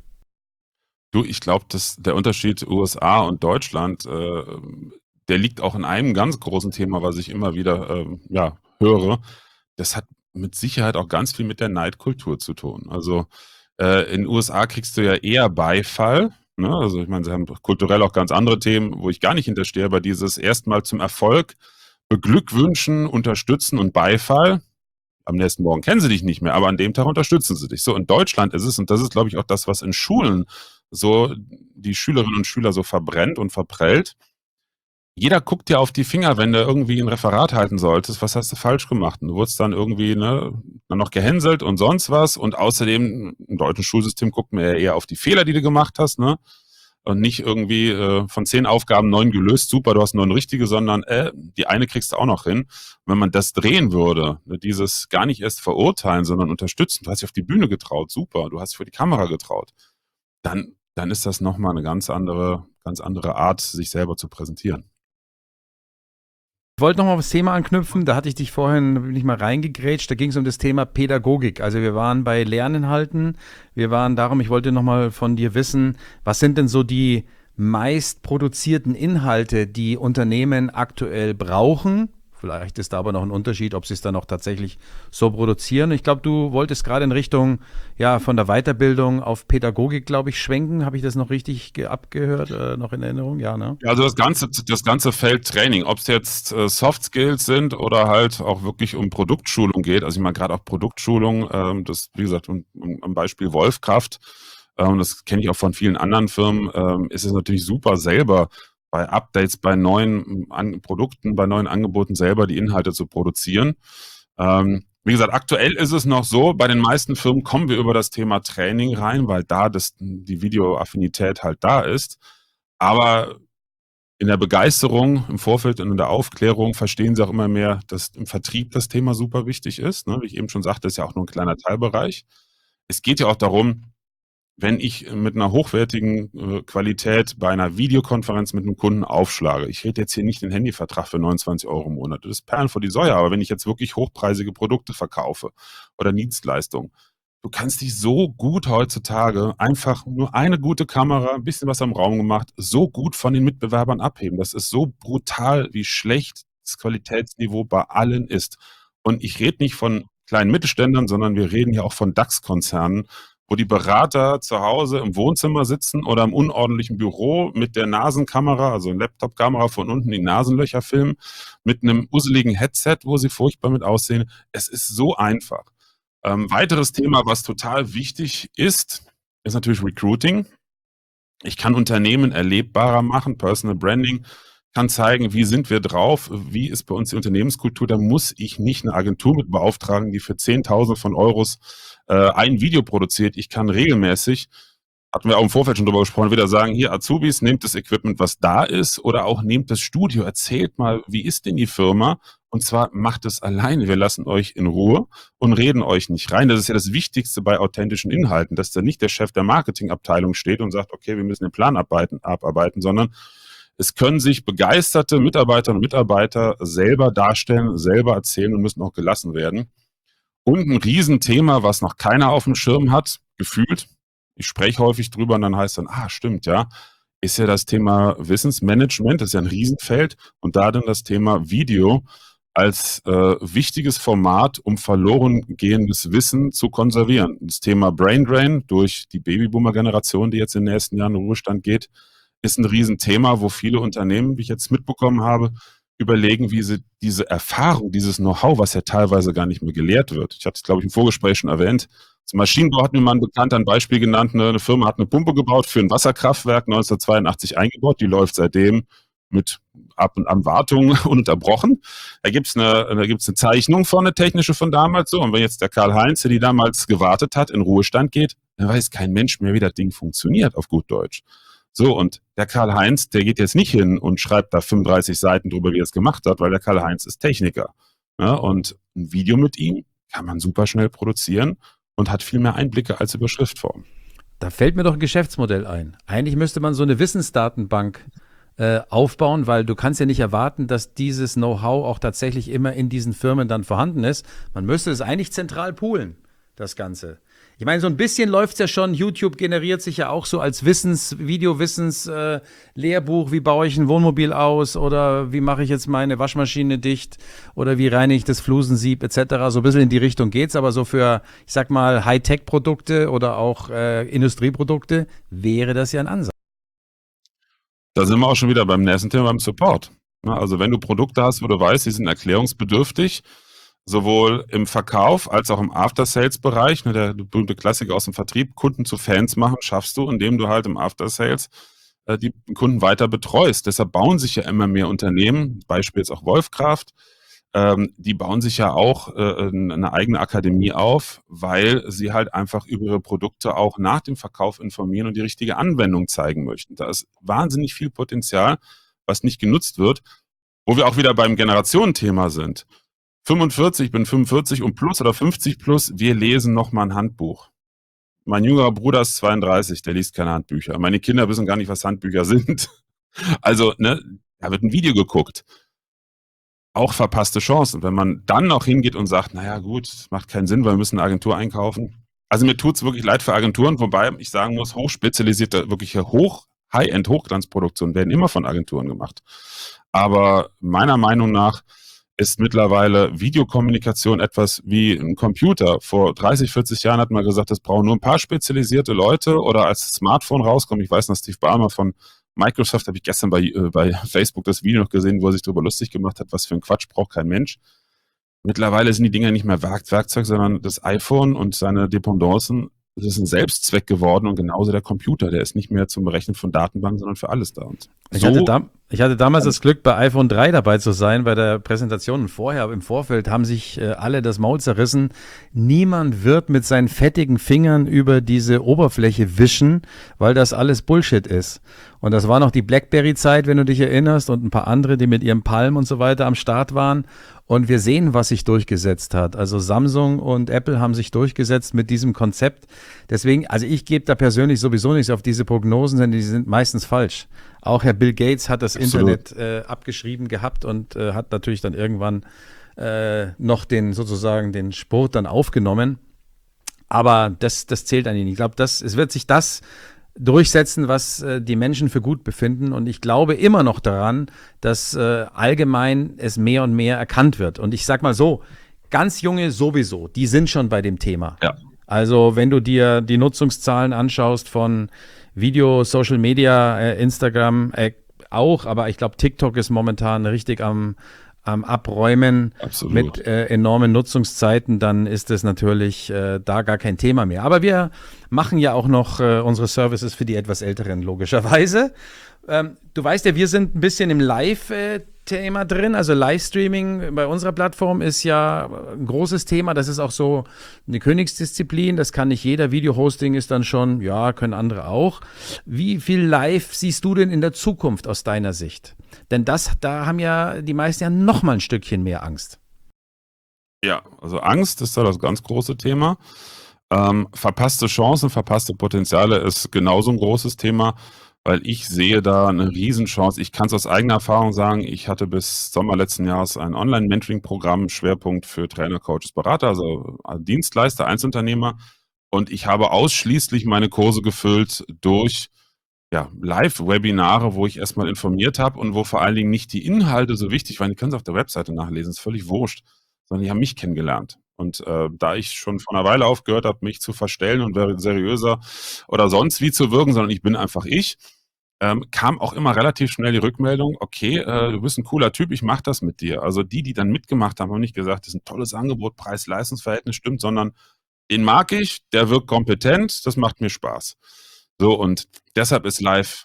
Du, ich glaube, dass der Unterschied U S A und Deutschland, äh, der liegt auch in einem ganz großen Thema, was ich immer wieder ähm, ja, höre. Das hat mit Sicherheit auch ganz viel mit der Neidkultur zu tun. Also äh, in den U S A kriegst du ja eher Beifall. Ne? Also ich meine, sie haben kulturell auch ganz andere Themen, wo ich gar nicht hinterstehe, aber dieses erstmal zum Erfolg beglückwünschen, unterstützen und Beifall. Am nächsten Morgen kennen sie dich nicht mehr, aber an dem Tag unterstützen sie dich. So in Deutschland ist es, und das ist, glaube ich, auch das, was in Schulen so die Schülerinnen und Schüler so verbrennt und verprellt. Jeder guckt dir auf die Finger, wenn du irgendwie ein Referat halten solltest. Was hast du falsch gemacht? Und du wurdest dann irgendwie ne, dann noch gehänselt und sonst was. Und außerdem, im deutschen Schulsystem guckt man ja eher auf die Fehler, die du gemacht hast, ne? Und nicht irgendwie äh, von zehn Aufgaben neun gelöst, super, du hast neun richtige, sondern äh, die eine kriegst du auch noch hin. Und wenn man das drehen würde, ne, dieses gar nicht erst verurteilen, sondern unterstützen, du hast dich auf die Bühne getraut, super, du hast dich vor die Kamera getraut, dann, dann ist das nochmal eine ganz andere, ganz andere Art, sich selber zu präsentieren. Ich wollte noch mal auf das Thema anknüpfen, da hatte ich dich vorhin, bin ich mal reingegrätscht, da ging es um das Thema Pädagogik. Also wir waren bei Lerninhalten, wir waren darum, ich wollte noch mal von dir wissen, was sind denn so die meist produzierten Inhalte, die Unternehmen aktuell brauchen? Vielleicht ist da aber noch ein Unterschied, ob sie es dann auch tatsächlich so produzieren. Ich glaube, du wolltest gerade in Richtung ja von der Weiterbildung auf Pädagogik, glaube ich, schwenken. Habe ich das noch richtig ge- abgehört, äh, noch in Erinnerung? Ja, ne? Ja, also das ganze, das ganze Feld Training, ob es jetzt äh, Soft Skills sind oder halt auch wirklich um Produktschulung geht. Also ich meine gerade auch Produktschulung, ähm, das wie gesagt um, um, am Beispiel Wolfkraft, ähm, das kenne ich auch von vielen anderen Firmen, ähm, ist es natürlich super selber bei Updates, bei neuen an Produkten, bei neuen Angeboten selber die Inhalte zu produzieren. Ähm, wie gesagt, aktuell ist es noch so, bei den meisten Firmen kommen wir über das Thema Training rein, weil da das, die Videoaffinität halt da ist. Aber in der Begeisterung im Vorfeld und in der Aufklärung verstehen sie auch immer mehr, dass im Vertrieb das Thema super wichtig ist. Ne? Wie ich eben schon sagte, ist ja auch nur ein kleiner Teilbereich. es geht ja auch darum, wenn ich mit einer hochwertigen äh, Qualität bei einer Videokonferenz mit einem Kunden aufschlage, ich rede jetzt hier nicht den Handyvertrag für neunundzwanzig Euro im Monat, das ist Perlen vor die Säue, aber wenn ich jetzt wirklich hochpreisige Produkte verkaufe oder Dienstleistungen, du kannst dich so gut heutzutage einfach nur eine gute Kamera, ein bisschen was am Raum gemacht, so gut von den Mitbewerbern abheben. Das ist so brutal, wie schlecht das Qualitätsniveau bei allen ist. Und ich rede nicht von kleinen Mittelständlern, sondern wir reden ja auch von DAX-Konzernen, wo die Berater zu Hause im Wohnzimmer sitzen oder im unordentlichen Büro mit der Nasenkamera, also Laptop-Kamera von unten die Nasenlöcher filmen, mit einem usseligen Headset, wo sie furchtbar mit aussehen. Es ist so einfach. Ähm, weiteres Thema, was total wichtig ist, ist natürlich Recruiting. Ich kann Unternehmen erlebbarer machen, Personal Branding, kann zeigen, wie sind wir drauf, wie ist bei uns die Unternehmenskultur. Da muss ich nicht eine Agentur mit beauftragen, die für Zehntausende von Euros äh, ein Video produziert. Ich kann regelmäßig, hatten wir auch im Vorfeld schon drüber gesprochen, wieder sagen, hier Azubis, nehmt das Equipment, was da ist, oder auch nehmt das Studio, erzählt mal, wie ist denn die Firma? Und zwar macht es alleine. Wir lassen euch in Ruhe und reden euch nicht rein. Das ist ja das Wichtigste bei authentischen Inhalten, dass da nicht der Chef der Marketingabteilung steht und sagt, okay, wir müssen den Plan abarbeiten, abarbeiten, sondern es können sich begeisterte Mitarbeiterinnen und Mitarbeiter selber darstellen, selber erzählen und müssen auch gelassen werden. Und ein Riesenthema, was noch keiner auf dem Schirm hat, gefühlt, ich spreche häufig drüber und dann heißt dann, ah, stimmt, ja, ist ja das Thema Wissensmanagement, das ist ja ein Riesenfeld und da dann das Thema Video als äh, wichtiges Format, um verloren gehendes Wissen zu konservieren. Das Thema Brain Drain durch die Babyboomer-Generation, die jetzt in den nächsten Jahren in den Ruhestand geht, ist ein Riesenthema, wo viele Unternehmen, wie ich jetzt mitbekommen habe, überlegen, wie sie diese Erfahrung, dieses Know-how, was ja teilweise gar nicht mehr gelehrt wird. Ich hatte es, glaube ich, im Vorgespräch schon erwähnt. Zum Maschinenbau hat mir mal ein Bekannter ein Beispiel genannt. Eine Firma hat eine Pumpe gebaut für ein Wasserkraftwerk, neunzehnhundertzweiundachtzig eingebaut. Die läuft seitdem mit Ab- und Anwartung ununterbrochen. Da gibt's eine, da gibt's eine Zeichnung von, eine technische von damals. So, und wenn jetzt der Karl-Heinz, der die damals gewartet hat, in Ruhestand geht, dann weiß kein Mensch mehr, wie das Ding funktioniert, auf gut Deutsch. So, und der Karl-Heinz, der geht jetzt nicht hin und schreibt da fünfunddreißig Seiten drüber, wie er es gemacht hat, weil der Karl-Heinz ist Techniker. Ja, und ein Video mit ihm kann man super schnell produzieren und hat viel mehr Einblicke als über Schriftform. Da fällt mir doch ein Geschäftsmodell ein. Eigentlich müsste man so eine Wissensdatenbank äh, aufbauen, weil du kannst ja nicht erwarten, dass dieses Know-how auch tatsächlich immer in diesen Firmen dann vorhanden ist. Man müsste es eigentlich zentral poolen, das Ganze. Ich meine, so ein bisschen läuft es ja schon. YouTube generiert sich ja auch so als Wissens-, Video-Wissens-Lehrbuch. Äh, wie baue ich ein Wohnmobil aus? Oder wie mache ich jetzt meine Waschmaschine dicht? Oder wie reinige ich das Flusensieb et cetera. So ein bisschen in die Richtung geht's. Aber so für, ich sag mal, Hightech-Produkte oder auch äh, Industrieprodukte wäre das ja ein Ansatz. Da sind wir auch schon wieder beim nächsten Thema, beim Support. Also wenn du Produkte hast, wo du weißt, die sind erklärungsbedürftig, sowohl im Verkauf als auch im After-Sales-Bereich, ne, der berühmte Klassiker aus dem Vertrieb, Kunden zu Fans machen, schaffst du, indem du halt im After-Sales äh, die Kunden weiter betreust. Deshalb bauen sich ja immer mehr Unternehmen, Beispiel jetzt auch Wolfkraft, ähm, die bauen sich ja auch äh, eine eigene Akademie auf, weil sie halt einfach über ihre Produkte auch nach dem Verkauf informieren und die richtige Anwendung zeigen möchten. Da ist wahnsinnig viel Potenzial, was nicht genutzt wird, wo wir auch wieder beim Generationenthema sind. fünfundvierzig, ich bin fünfundvierzig und plus oder fünfzig plus, wir lesen noch mal ein Handbuch. Mein jüngerer Bruder ist zweiunddreißig, der liest keine Handbücher. Meine Kinder wissen gar nicht, was Handbücher sind. Also, ne, da wird ein Video geguckt. Auch verpasste Chancen. Wenn man dann noch hingeht und sagt, naja gut, das macht keinen Sinn, weil wir müssen eine Agentur einkaufen. Also mir tut es wirklich leid für Agenturen, wobei ich sagen muss, hochspezialisierte, wirklich hoch, High-End Hochglanzproduktionen werden immer von Agenturen gemacht. Aber meiner Meinung nach ist mittlerweile Videokommunikation etwas wie ein Computer. Vor dreißig, vierzig Jahren hat man gesagt, es brauchen nur ein paar spezialisierte Leute, oder als das Smartphone rauskommt, ich weiß noch, Steve Ballmer von Microsoft, habe ich gestern bei, äh, bei Facebook das Video noch gesehen, wo er sich darüber lustig gemacht hat, was für ein Quatsch braucht kein Mensch. Mittlerweile sind die Dinger nicht mehr Werk- Werkzeug, sondern das iPhone und seine Dependancen, das ist ein Selbstzweck geworden, und genauso der Computer, der ist nicht mehr zum Berechnen von Datenbanken, sondern für alles da. Und Ich so hatte da, Ich hatte damals das Glück, bei iPhone drei dabei zu sein, bei der Präsentation. Und vorher, im Vorfeld, haben sich äh, alle das Maul zerrissen. Niemand wird mit seinen fettigen Fingern über diese Oberfläche wischen, weil das alles Bullshit ist. Und das war noch die BlackBerry-Zeit, wenn du dich erinnerst, und ein paar andere, die mit ihrem Palm und so weiter am Start waren. Und wir sehen, was sich durchgesetzt hat. Also Samsung und Apple haben sich durchgesetzt mit diesem Konzept. Deswegen, also ich gebe da persönlich sowieso nichts auf diese Prognosen, denn die sind meistens falsch. Auch Herr Bill Gates hat das Absolut. Internet äh, abgeschrieben gehabt und äh, hat natürlich dann irgendwann äh, noch den sozusagen den Sport dann aufgenommen. Aber das, das zählt eigentlich nicht. Ich glaube, das, es wird sich das durchsetzen, was äh, die Menschen für gut befinden. Und ich glaube immer noch daran, dass äh, allgemein es mehr und mehr erkannt wird. Und ich sag mal so, ganz junge sowieso, die sind schon bei dem Thema. Ja. Also wenn du dir die Nutzungszahlen anschaust von Video, Social Media, äh, Instagram äh, auch, aber ich glaube, TikTok ist momentan richtig am, am Abräumen. Absolut. Mit äh, enormen Nutzungszeiten, dann ist es natürlich äh, da gar kein Thema mehr. Aber wir machen ja auch noch äh, unsere Services für die etwas Älteren, logischerweise. Ähm, du weißt ja, wir sind ein bisschen im Live-Thema drin. Also Livestreaming bei unserer Plattform ist ja ein großes Thema. Das ist auch so eine Königsdisziplin. Das kann nicht jeder. Video-Hosting ist dann schon, ja, können andere auch. Wie viel Live siehst du denn in der Zukunft aus deiner Sicht? Denn das, da haben ja die meisten ja noch mal ein Stückchen mehr Angst. Ja, also Angst ist da das ganz große Thema. Ähm, verpasste Chancen, verpasste Potenziale ist genauso ein großes Thema, weil ich sehe da eine Riesenchance. Ich kann es aus eigener Erfahrung sagen, ich hatte bis Sommer letzten Jahres ein Online-Mentoring-Programm, Schwerpunkt für Trainer, Coaches, Berater, also Dienstleister, Einzelunternehmer. Und ich habe ausschließlich meine Kurse gefüllt durch ja, Live-Webinare, wo ich erstmal informiert habe und wo vor allen Dingen nicht die Inhalte so wichtig waren. Die können Sie auf der Webseite nachlesen, ist völlig wurscht, sondern die haben mich kennengelernt. Und äh, da ich schon vor einer Weile aufgehört habe, mich zu verstellen und seriöser oder sonst wie zu wirken, sondern ich bin einfach ich, ähm, kam auch immer relativ schnell die Rückmeldung, okay, äh, du bist ein cooler Typ, ich mache das mit dir. Also die, die dann mitgemacht haben, haben nicht gesagt, das ist ein tolles Angebot, Preis-Leistungs-Verhältnis stimmt, sondern den mag ich, der wirkt kompetent, das macht mir Spaß. So, und deshalb ist live.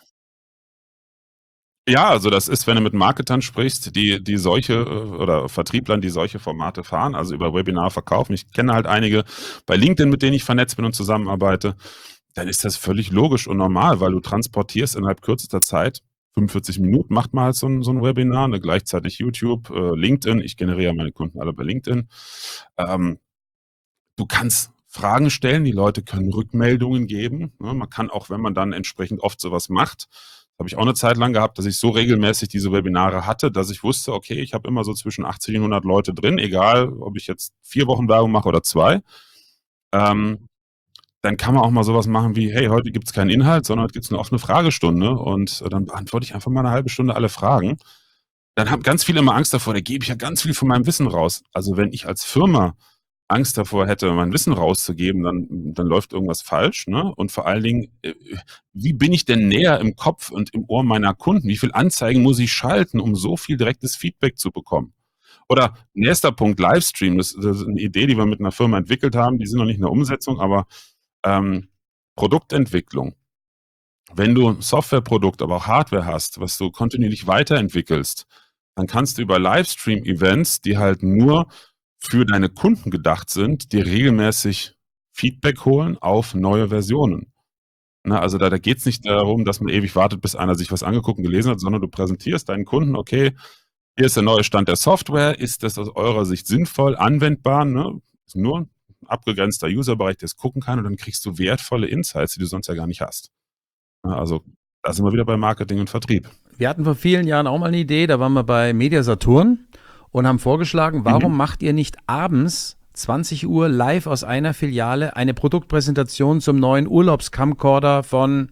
Ja, also das ist, wenn du mit Marketern sprichst, die, die solche äh, oder Vertrieblern, die solche Formate fahren, also über Webinar verkaufen. Ich kenne halt einige bei LinkedIn, mit denen ich vernetzt bin und zusammenarbeite. Dann ist das völlig logisch und normal, weil du transportierst innerhalb kürzester Zeit, fünfundvierzig Minuten macht man halt so ein, so ein Webinar, ne, gleichzeitig YouTube, äh, LinkedIn. Ich generiere meine Kunden alle bei LinkedIn. Ähm, du kannst Fragen stellen, die Leute können Rückmeldungen geben. Ne? Man kann auch, wenn man dann entsprechend oft sowas macht, habe ich auch eine Zeit lang gehabt, dass ich so regelmäßig diese Webinare hatte, dass ich wusste, okay, ich habe immer so zwischen achtzig und hundert Leute drin, egal ob ich jetzt vier Wochen Werbung mache oder zwei. Ähm, dann kann man auch mal sowas machen wie, hey, heute gibt es keinen Inhalt, sondern heute gibt es eine offene Fragestunde und äh, dann beantworte ich einfach mal eine halbe Stunde alle Fragen. Dann haben ganz viele immer Angst davor, da gebe ich ja ganz viel von meinem Wissen raus. Also wenn ich als Firma Angst davor hätte, mein Wissen rauszugeben, dann, dann läuft irgendwas falsch. Ne? Und vor allen Dingen, äh, wie bin ich denn näher im Kopf und im Ohr meiner Kunden? Wie viel Anzeigen muss ich schalten, um so viel direktes Feedback zu bekommen? Oder nächster Punkt, Livestream. Das, das ist eine Idee, die wir mit einer Firma entwickelt haben. Die sind noch nicht in der Umsetzung, aber ähm, Produktentwicklung. Wenn du ein Softwareprodukt, aber auch Hardware hast, was du kontinuierlich weiterentwickelst, dann kannst du über Livestream-Events, die halt nur für deine Kunden gedacht sind, dir regelmäßig Feedback holen auf neue Versionen. Na, also da, da geht es nicht darum, dass man ewig wartet, bis einer sich was angeguckt und gelesen hat, sondern du präsentierst deinen Kunden, okay, hier ist der neue Stand der Software, ist das aus eurer Sicht sinnvoll, anwendbar, ne? Ist nur ein abgegrenzter Userbereich, der es gucken kann und dann kriegst du wertvolle Insights, die du sonst ja gar nicht hast. Na, also da sind wir wieder bei Marketing und Vertrieb. Wir hatten vor vielen Jahren auch mal eine Idee, da waren wir bei Media Saturn und haben vorgeschlagen, warum mhm. macht ihr nicht abends zwanzig Uhr live aus einer Filiale eine Produktpräsentation zum neuen Urlaubscamcorder von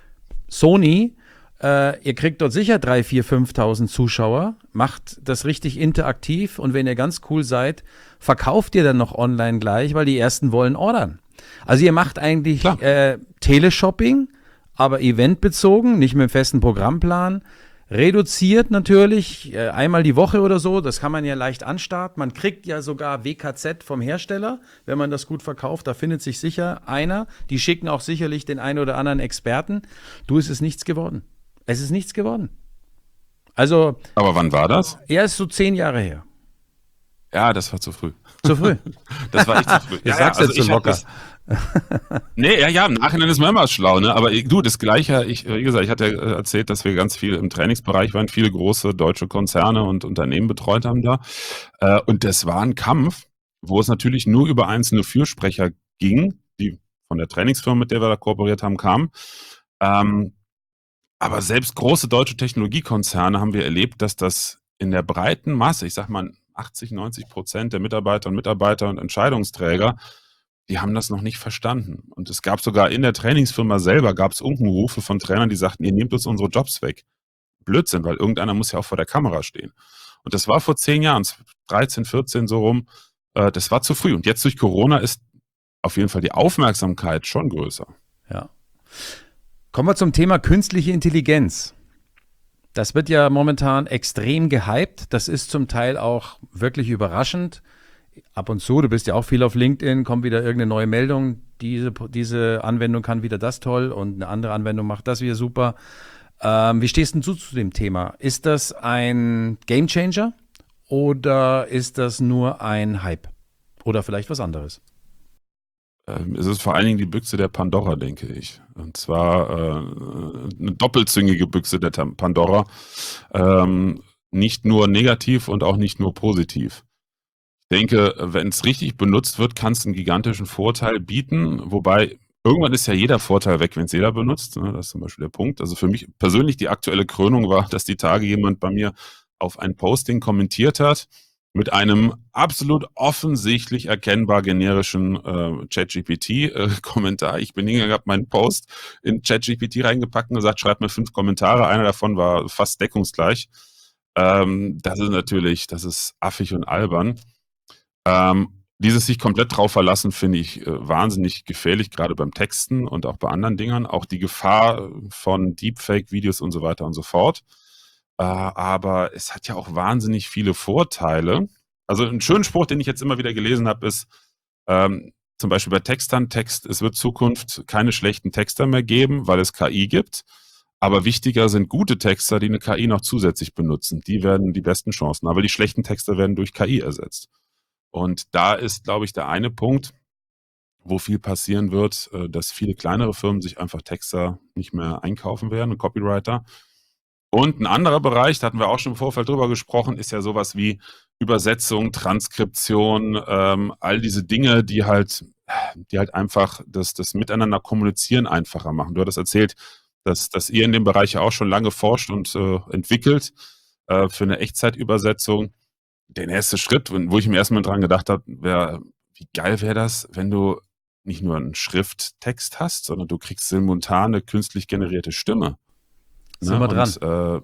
Sony? Äh, ihr kriegt dort sicher dreitausend, viertausend, fünftausend Zuschauer, macht das richtig interaktiv und wenn ihr ganz cool seid, verkauft ihr dann noch online gleich, weil die ersten wollen ordern. Also ihr macht eigentlich äh, Teleshopping, aber eventbezogen, nicht mit einem festen Programmplan. Reduziert natürlich, äh, einmal die Woche oder so, das kann man ja leicht anstarten. Man kriegt ja sogar W K Z vom Hersteller, wenn man das gut verkauft. Da findet sich sicher einer. Die schicken auch sicherlich den einen oder anderen Experten. Du, es ist nichts geworden. Es ist nichts geworden. Also, Aber wann war das? er ist so zehn Jahre her. Ja, das war zu früh. Zu früh. Das war echt zu früh. Ich Ja, ja, sag's also jetzt so ich habe locker. das. Nee, ja, ja, im Nachhinein ist man immer schlau, ne? Aber du, das Gleiche, ich, wie gesagt, ich hatte ja äh, erzählt, dass wir ganz viel im Trainingsbereich waren, viele große deutsche Konzerne und Unternehmen betreut haben da. Äh, und das war ein Kampf, wo es natürlich nur über einzelne Fürsprecher ging, die von der Trainingsfirma, mit der wir da kooperiert haben, kamen. Ähm, aber selbst große deutsche Technologiekonzerne haben wir erlebt, dass das in der breiten Masse, ich sag mal achtzig, neunzig Prozent der Mitarbeiter und Mitarbeiter und Entscheidungsträger, die haben das noch nicht verstanden. Und es gab sogar in der Trainingsfirma selber, gab es Unkenrufe von Trainern, die sagten, ihr nehmt uns unsere Jobs weg. Blödsinn, weil irgendeiner muss ja auch vor der Kamera stehen. Und das war vor zehn Jahren, dreizehn, vierzehn so rum, äh, das war zu früh. Und jetzt durch Corona ist auf jeden Fall die Aufmerksamkeit schon größer. Ja. Kommen wir zum Thema künstliche Intelligenz. Das wird ja momentan extrem gehypt. Das ist zum Teil auch wirklich überraschend. Ab und zu, du bist ja auch viel auf LinkedIn, kommt wieder irgendeine neue Meldung. Diese, diese Anwendung kann wieder das toll und eine andere Anwendung macht das wieder super. Ähm, wie stehst denn du zu dem Thema? Ist das ein Gamechanger oder ist das nur ein Hype? Oder vielleicht was anderes? Ähm, es ist vor allen Dingen die Büchse der Pandora, denke ich. Und zwar äh, eine doppelzüngige Büchse der Tam- Pandora. Ähm, nicht nur negativ und auch nicht nur positiv. Ich denke, wenn es richtig benutzt wird, kann es einen gigantischen Vorteil bieten. Wobei irgendwann ist ja jeder Vorteil weg, wenn es jeder benutzt. Ne? Das ist zum Beispiel der Punkt. Also für mich persönlich die aktuelle Krönung war, dass die Tage jemand bei mir auf ein Posting kommentiert hat mit einem absolut offensichtlich erkennbar generischen äh, ChatGPT-Kommentar. Ich bin hingegangen, habe meinen Post in ChatGPT reingepackt und gesagt, schreib mir fünf Kommentare. Einer davon war fast deckungsgleich. Ähm, das ist natürlich, das ist affig und albern. Ähm, dieses sich komplett drauf verlassen, finde ich äh, wahnsinnig gefährlich, gerade beim Texten und auch bei anderen Dingern. Auch die Gefahr von Deepfake-Videos und so weiter und so fort. Äh, aber es hat ja auch wahnsinnig viele Vorteile. Also ein schöner Spruch, den ich jetzt immer wieder gelesen habe, ist ähm, zum Beispiel bei Textern, Text, es wird Zukunft keine schlechten Texter mehr geben, weil es K I gibt. Aber wichtiger sind gute Texter, die eine K I noch zusätzlich benutzen. Die werden die besten Chancen. Aber die schlechten Texter werden durch K I ersetzt. Und da ist, glaube ich, der eine Punkt, wo viel passieren wird, äh, dass viele kleinere Firmen sich einfach Texter nicht mehr einkaufen werden und Copywriter. Und ein anderer Bereich, da hatten wir auch schon im Vorfeld drüber gesprochen, ist ja sowas wie Übersetzung, Transkription, ähm, all diese Dinge, die halt, die halt einfach das, das Miteinander kommunizieren einfacher machen. Du hattest erzählt, dass, dass ihr in dem Bereich ja auch schon lange forscht und äh, entwickelt äh, für eine Echtzeitübersetzung. Der nächste Schritt, wo ich mir erstmal dran gedacht habe, wäre, wie geil wäre das, wenn du nicht nur einen Schrifttext hast, sondern du kriegst simultane künstlich generierte Stimme. Sind Ne? wir dran. Und äh,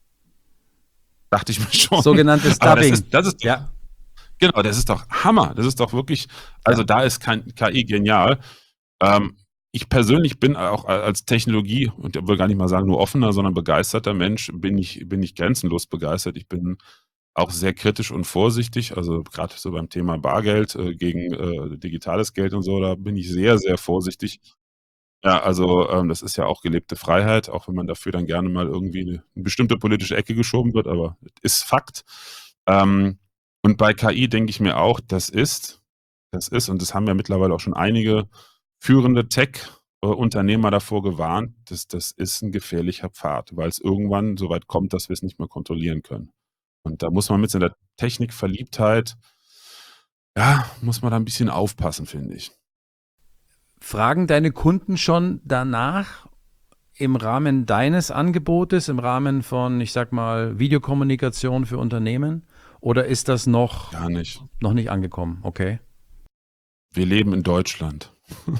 dachte ich mir schon. Sogenanntes Aber das Dubbing. ist, das ist doch, Ja, genau, das ist doch Hammer. Das ist doch wirklich, also Ja. da ist kein K I genial. Ähm, ich persönlich bin auch als Technologie, und ich will gar nicht mal sagen nur offener, sondern begeisterter Mensch, bin ich, bin ich grenzenlos begeistert. Ich bin auch sehr kritisch und vorsichtig, also gerade so beim Thema Bargeld äh, gegen äh, digitales Geld und so, da bin ich sehr, sehr vorsichtig. Ja, also ähm, das ist ja auch gelebte Freiheit, auch wenn man dafür dann gerne mal irgendwie in eine, eine bestimmte politische Ecke geschoben wird, aber es ist Fakt. Ähm, und bei K I denke ich mir auch, das ist, das ist, und das haben ja mittlerweile auch schon einige führende Tech-Unternehmer davor gewarnt, dass das ist ein gefährlicher Pfad, weil es irgendwann so weit kommt, dass wir es nicht mehr kontrollieren können. Und da muss man mit seiner Technikverliebtheit, ja, muss man da ein bisschen aufpassen, finde ich. Fragen deine Kunden schon danach im Rahmen deines Angebotes, im Rahmen von, ich sag mal, Videokommunikation für Unternehmen? Oder ist das noch, Gar nicht. noch nicht angekommen? Okay. Wir leben in Deutschland.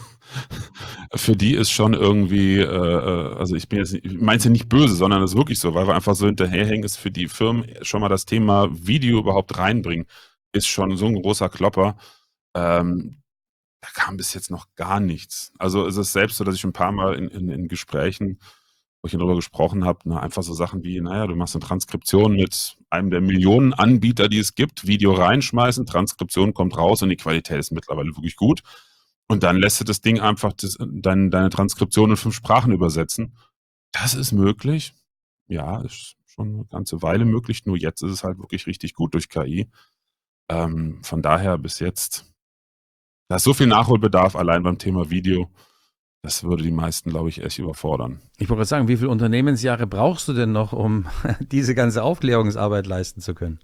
Für die ist schon irgendwie, äh, äh, also ich bin jetzt, ich meine es ja nicht böse, sondern es ist wirklich so, weil wir einfach so hinterherhängen, ist für die Firmen schon mal das Thema Video überhaupt reinbringen, ist schon so ein großer Klopper. Ähm, da kam bis jetzt noch gar nichts. Also es ist selbst so, dass ich ein paar Mal in, in, in Gesprächen, wo ich darüber gesprochen habe, na, einfach so Sachen wie, naja, du machst eine Transkription mit einem der Millionen Anbieter, die es gibt, Video reinschmeißen, Transkription kommt raus und die Qualität ist mittlerweile wirklich gut. Und dann lässt du das Ding einfach das, dein, deine Transkription in fünf Sprachen übersetzen. Das ist möglich. Ja, ist schon eine ganze Weile möglich, nur jetzt ist es halt wirklich richtig gut durch K I. Ähm, von daher bis jetzt, da ist so viel Nachholbedarf allein beim Thema Video, das würde die meisten, glaube ich, echt überfordern. Ich wollte gerade sagen, wie viele Unternehmensjahre brauchst du denn noch, um diese ganze Aufklärungsarbeit leisten zu können?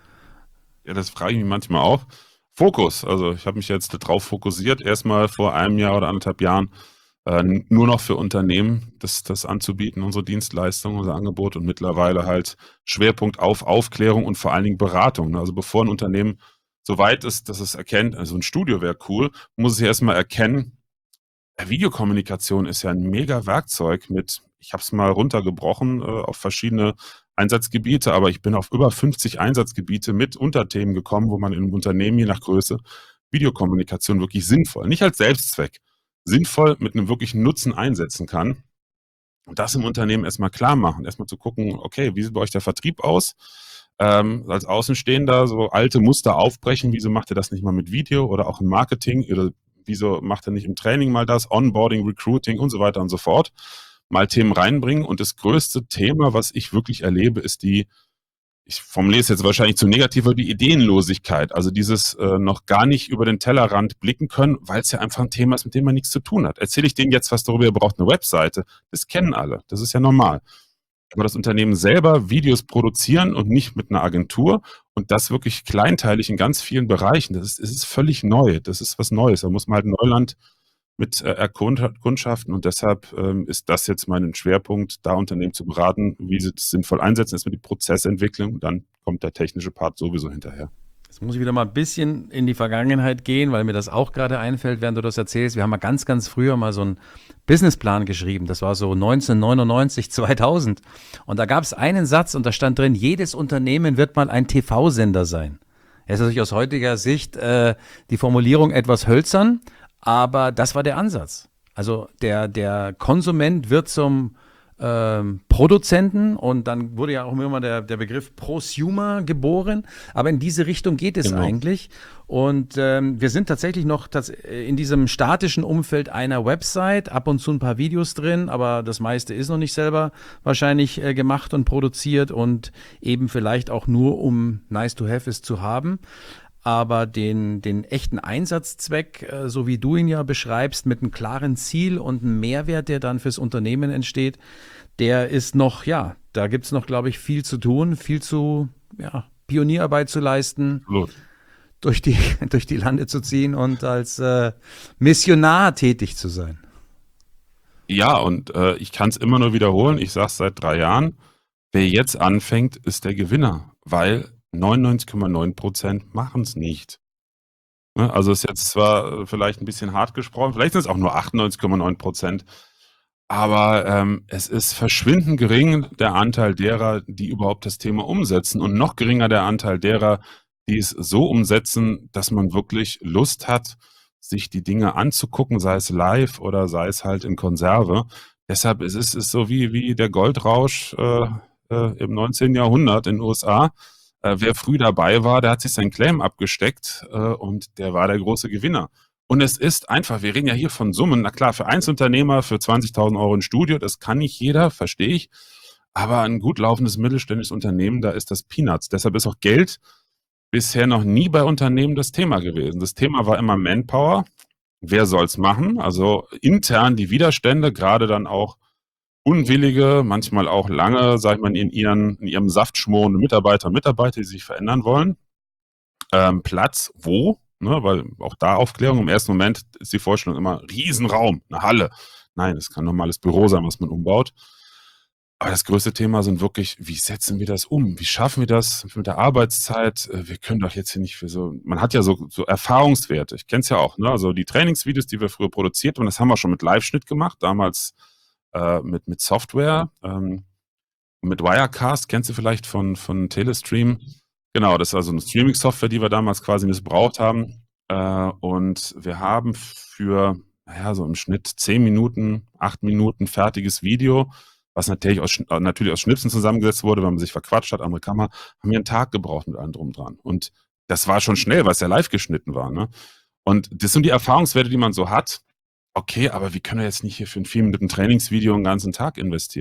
Ja, das frage ich mich manchmal auch. Fokus, also ich habe mich jetzt darauf fokussiert, erstmal vor einem Jahr oder anderthalb Jahren äh, nur noch für Unternehmen das, das anzubieten, unsere Dienstleistung, unser Angebot, und mittlerweile halt Schwerpunkt auf Aufklärung und vor allen Dingen Beratung. Also bevor ein Unternehmen so weit ist, dass es erkennt, also ein Studio wäre cool, muss es ja erstmal erkennen, ja, Videokommunikation ist ja ein mega Werkzeug mit, ich habe es mal runtergebrochen äh, auf verschiedene Einsatzgebiete, aber ich bin auf über fünfzig Einsatzgebiete mit Unterthemen gekommen, wo man in einem Unternehmen je nach Größe Videokommunikation wirklich sinnvoll, nicht als Selbstzweck, sinnvoll mit einem wirklichen Nutzen einsetzen kann. Und das im Unternehmen erstmal klar machen, erstmal zu gucken, okay, wie sieht bei euch der Vertrieb aus? Ähm, als Außenstehender so alte Muster aufbrechen, wieso macht ihr das nicht mal mit Video oder auch im Marketing oder wieso macht er nicht im Training mal das, Onboarding, Recruiting und so weiter und so fort, mal Themen reinbringen. Und das größte Thema, was ich wirklich erlebe, ist die, ich formuliere es jetzt wahrscheinlich zu negativ, aber die Ideenlosigkeit, also dieses äh, noch gar nicht über den Tellerrand blicken können, weil es ja einfach ein Thema ist, mit dem man nichts zu tun hat. Erzähle ich denen jetzt was darüber, ihr braucht eine Webseite, das kennen alle, das ist ja normal. Aber das Unternehmen selber Videos produzieren und nicht mit einer Agentur und das wirklich kleinteilig in ganz vielen Bereichen, das ist, das ist völlig neu, das ist was Neues, da muss man halt Neuland mit äh, erkundschaften und deshalb ähm, ist das jetzt mein Schwerpunkt, da Unternehmen zu beraten, wie sie das sinnvoll einsetzen, erstmal die Prozessentwicklung und dann kommt der technische Part sowieso hinterher. Jetzt muss ich wieder mal ein bisschen in die Vergangenheit gehen, weil mir das auch gerade einfällt, während du das erzählst. Wir haben mal ganz, ganz früher mal so einen Businessplan geschrieben. Das war so neunzehnhundertneunundneunzig, zweitausend. Und da gab es einen Satz und da stand drin, jedes Unternehmen wird mal ein T V-Sender sein. Es ist natürlich aus heutiger Sicht äh, die Formulierung etwas hölzern, aber das war der Ansatz. Also der, der Konsument wird zum ähm, Produzenten und dann wurde ja auch immer der, der Begriff Prosumer geboren, aber in diese Richtung geht es Genau. eigentlich und ähm, wir sind tatsächlich noch tats in diesem statischen Umfeld einer Website, ab und zu ein paar Videos drin, aber das meiste ist noch nicht selber wahrscheinlich äh, gemacht und produziert und eben vielleicht auch nur, um nice to have es zu haben. Aber den, den echten Einsatzzweck, äh, so wie du ihn ja beschreibst, mit einem klaren Ziel und einem Mehrwert, der dann fürs Unternehmen entsteht, der ist noch, ja, da gibt es noch, glaube ich, viel zu tun, viel zu, ja, Pionierarbeit zu leisten, Absolut. durch die, durch die Lande zu ziehen und als äh, Missionar tätig zu sein. Ja, und äh, ich kann es immer nur wiederholen, ich sage es seit drei Jahren, wer jetzt anfängt, ist der Gewinner, weil neunundneunzig Komma neun Prozent machen es nicht. Ne? Also ist jetzt zwar vielleicht ein bisschen hart gesprochen, vielleicht sind es auch nur achtundneunzig Komma neun Prozent, aber ähm, es ist verschwindend gering der Anteil derer, die überhaupt das Thema umsetzen und noch geringer der Anteil derer, die es so umsetzen, dass man wirklich Lust hat, sich die Dinge anzugucken, sei es live oder sei es halt in Konserve. Deshalb ist es ist so wie, wie der Goldrausch äh, äh, im neunzehnten Jahrhundert in den U S A. Äh, wer früh dabei war, der hat sich seinen Claim abgesteckt äh, und der war der große Gewinner. Und es ist einfach, wir reden ja hier von Summen, na klar, für Einzelunternehmer, für zwanzigtausend Euro ein Studio, das kann nicht jeder, verstehe ich. Aber ein gut laufendes mittelständisches Unternehmen, da ist das Peanuts. Deshalb ist auch Geld bisher noch nie bei Unternehmen das Thema gewesen. Das Thema war immer Manpower. Wer soll's machen? Also intern die Widerstände, gerade dann auch unwillige, manchmal auch lange, sag ich mal, in, ihren, in ihrem Saft schmorende Mitarbeiter und Mitarbeiter, die sich verändern wollen. Ähm, Platz, wo? Ne, weil auch da Aufklärung, im ersten Moment ist die Vorstellung immer Riesenraum, eine Halle. Nein, es kann ein normales Büro sein, was man umbaut. Aber das größte Thema sind wirklich, wie setzen wir das um? Wie schaffen wir das mit der Arbeitszeit? Äh, Wir können doch jetzt hier nicht für so, man hat ja so, so Erfahrungswerte. Ich kenne es ja auch, ne? Also die Trainingsvideos, die wir früher produziert haben, das haben wir schon mit Live-Schnitt gemacht, damals äh, mit, mit Software, ähm, mit Wirecast, kennst du vielleicht von, von Telestream. Genau, das ist also eine Streaming-Software, die wir damals quasi missbraucht haben. Äh, und wir haben für, naja, so im Schnitt zehn Minuten, acht Minuten fertiges Video, was natürlich aus, Schn- äh, natürlich aus Schnipseln zusammengesetzt wurde, weil man sich verquatscht hat, andere Kamera, haben wir einen Tag gebraucht mit allem drum dran. Und das war schon schnell, weil es ja live geschnitten war. Ne? Und das sind die Erfahrungswerte, die man so hat. Okay, aber wir können ja jetzt nicht hier für ein vier Minuten Trainingsvideo einen ganzen Tag investieren.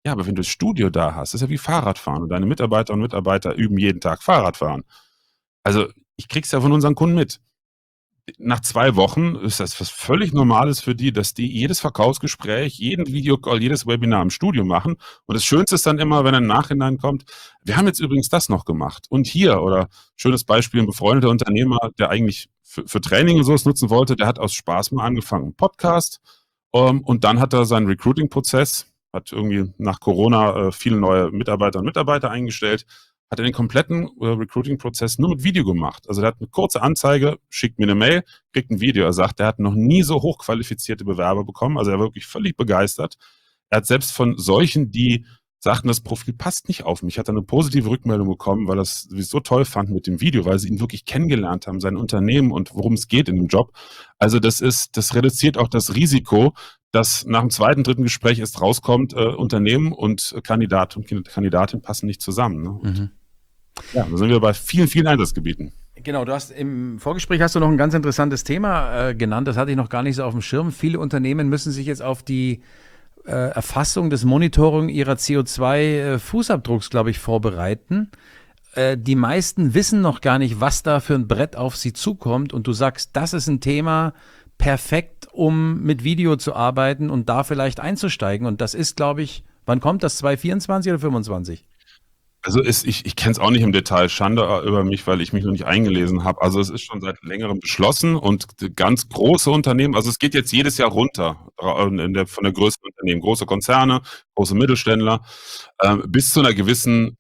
Ja, aber wenn du das Studio da hast, ist ja wie Fahrradfahren und deine Mitarbeiter und Mitarbeiter üben jeden Tag Fahrradfahren. Also, ich kriege es ja von unseren Kunden mit. Nach zwei Wochen ist das was völlig Normales für die, dass die jedes Verkaufsgespräch, jeden Videocall, jedes Webinar im Studio machen. Und das Schönste ist dann immer, wenn im Nachhinein kommt: „Wir haben jetzt übrigens das noch gemacht und hier“, oder schönes Beispiel, 'n befreundeter Unternehmer, der eigentlich für für Training und so was nutzen wollte, der hat aus Spaß mal angefangen, 'n Podcast, ähm, und dann hat er seinen Recruiting-Prozess hat irgendwie nach Corona, äh, viele neue Mitarbeiter und Mitarbeiter eingestellt, hat er den kompletten, äh, Recruiting-Prozess nur mit Video gemacht. Also, der hat 'ne kurze Anzeige, schickt mir 'ne Mail, kriegt 'n Video. Er sagt, er hat noch nie so hochqualifizierte Bewerber bekommen. Also, er war wirklich völlig begeistert. Er hat selbst von solchen, die sagten, das Profil passt nicht auf mich, hat er 'ne positive Rückmeldung bekommen, weil das sie es so toll fanden mit dem Video, weil sie ihn wirklich kennengelernt haben, sein Unternehmen und worum es geht in dem Job. Also, das ist das reduziert auch das Risiko, dass nach dem zweiten, dritten Gespräch erst rauskommt, äh, Unternehmen und Kandidat und Kandidatin passen nicht zusammen, ne? Und Mhm. ja, da sind wir bei vielen, vielen Einsatzgebieten. Genau, du hast im Vorgespräch hast du noch ein ganz interessantes Thema äh, genannt, das hatte ich noch gar nicht so auf dem Schirm. Viele Unternehmen müssen sich jetzt auf die äh, Erfassung des Monitoring ihrer C O zwei Fußabdrucks, glaube ich, vorbereiten. Äh, die meisten wissen noch gar nicht, was da für ein Brett auf sie zukommt, und du sagst, das ist ein Thema perfekt, um mit Video zu arbeiten und da vielleicht einzusteigen. Und das ist, glaube ich, wann kommt das? zwanzig vierundzwanzig oder fünfundzwanzig? Also, ist ich ich kenne es auch nicht im Detail, Schande äh, über mich, weil ich mich noch nicht eingelesen habe. Also, es ist schon seit Längerem beschlossen und d ganz große Unternehmen, also, es geht jetzt jedes Jahr runter, äh, in der von der Größe der Unternehmen. Große Konzerne, große Mittelständler, ähm, bis zu 'ner gewissen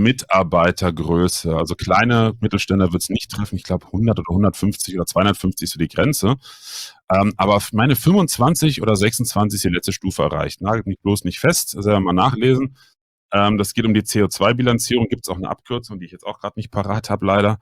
Mitarbeitergröße. Also, kleine Mittelständler wird's nicht treffen. Ich glaube, hundert oder hundertfünfzig oder zweihundertfünfzig ist so die Grenze. Ähm, aber f meine fünfundzwanzig oder sechsundzwanzig ist die letzte Stufe erreicht. Nagelt mich bloß nicht fest, selber mal nachlesen. Ähm, das geht um die C O zwei Bilanzierung, gibt's auch 'ne Abkürzung, die ich jetzt auch grad nicht parat habe, leider.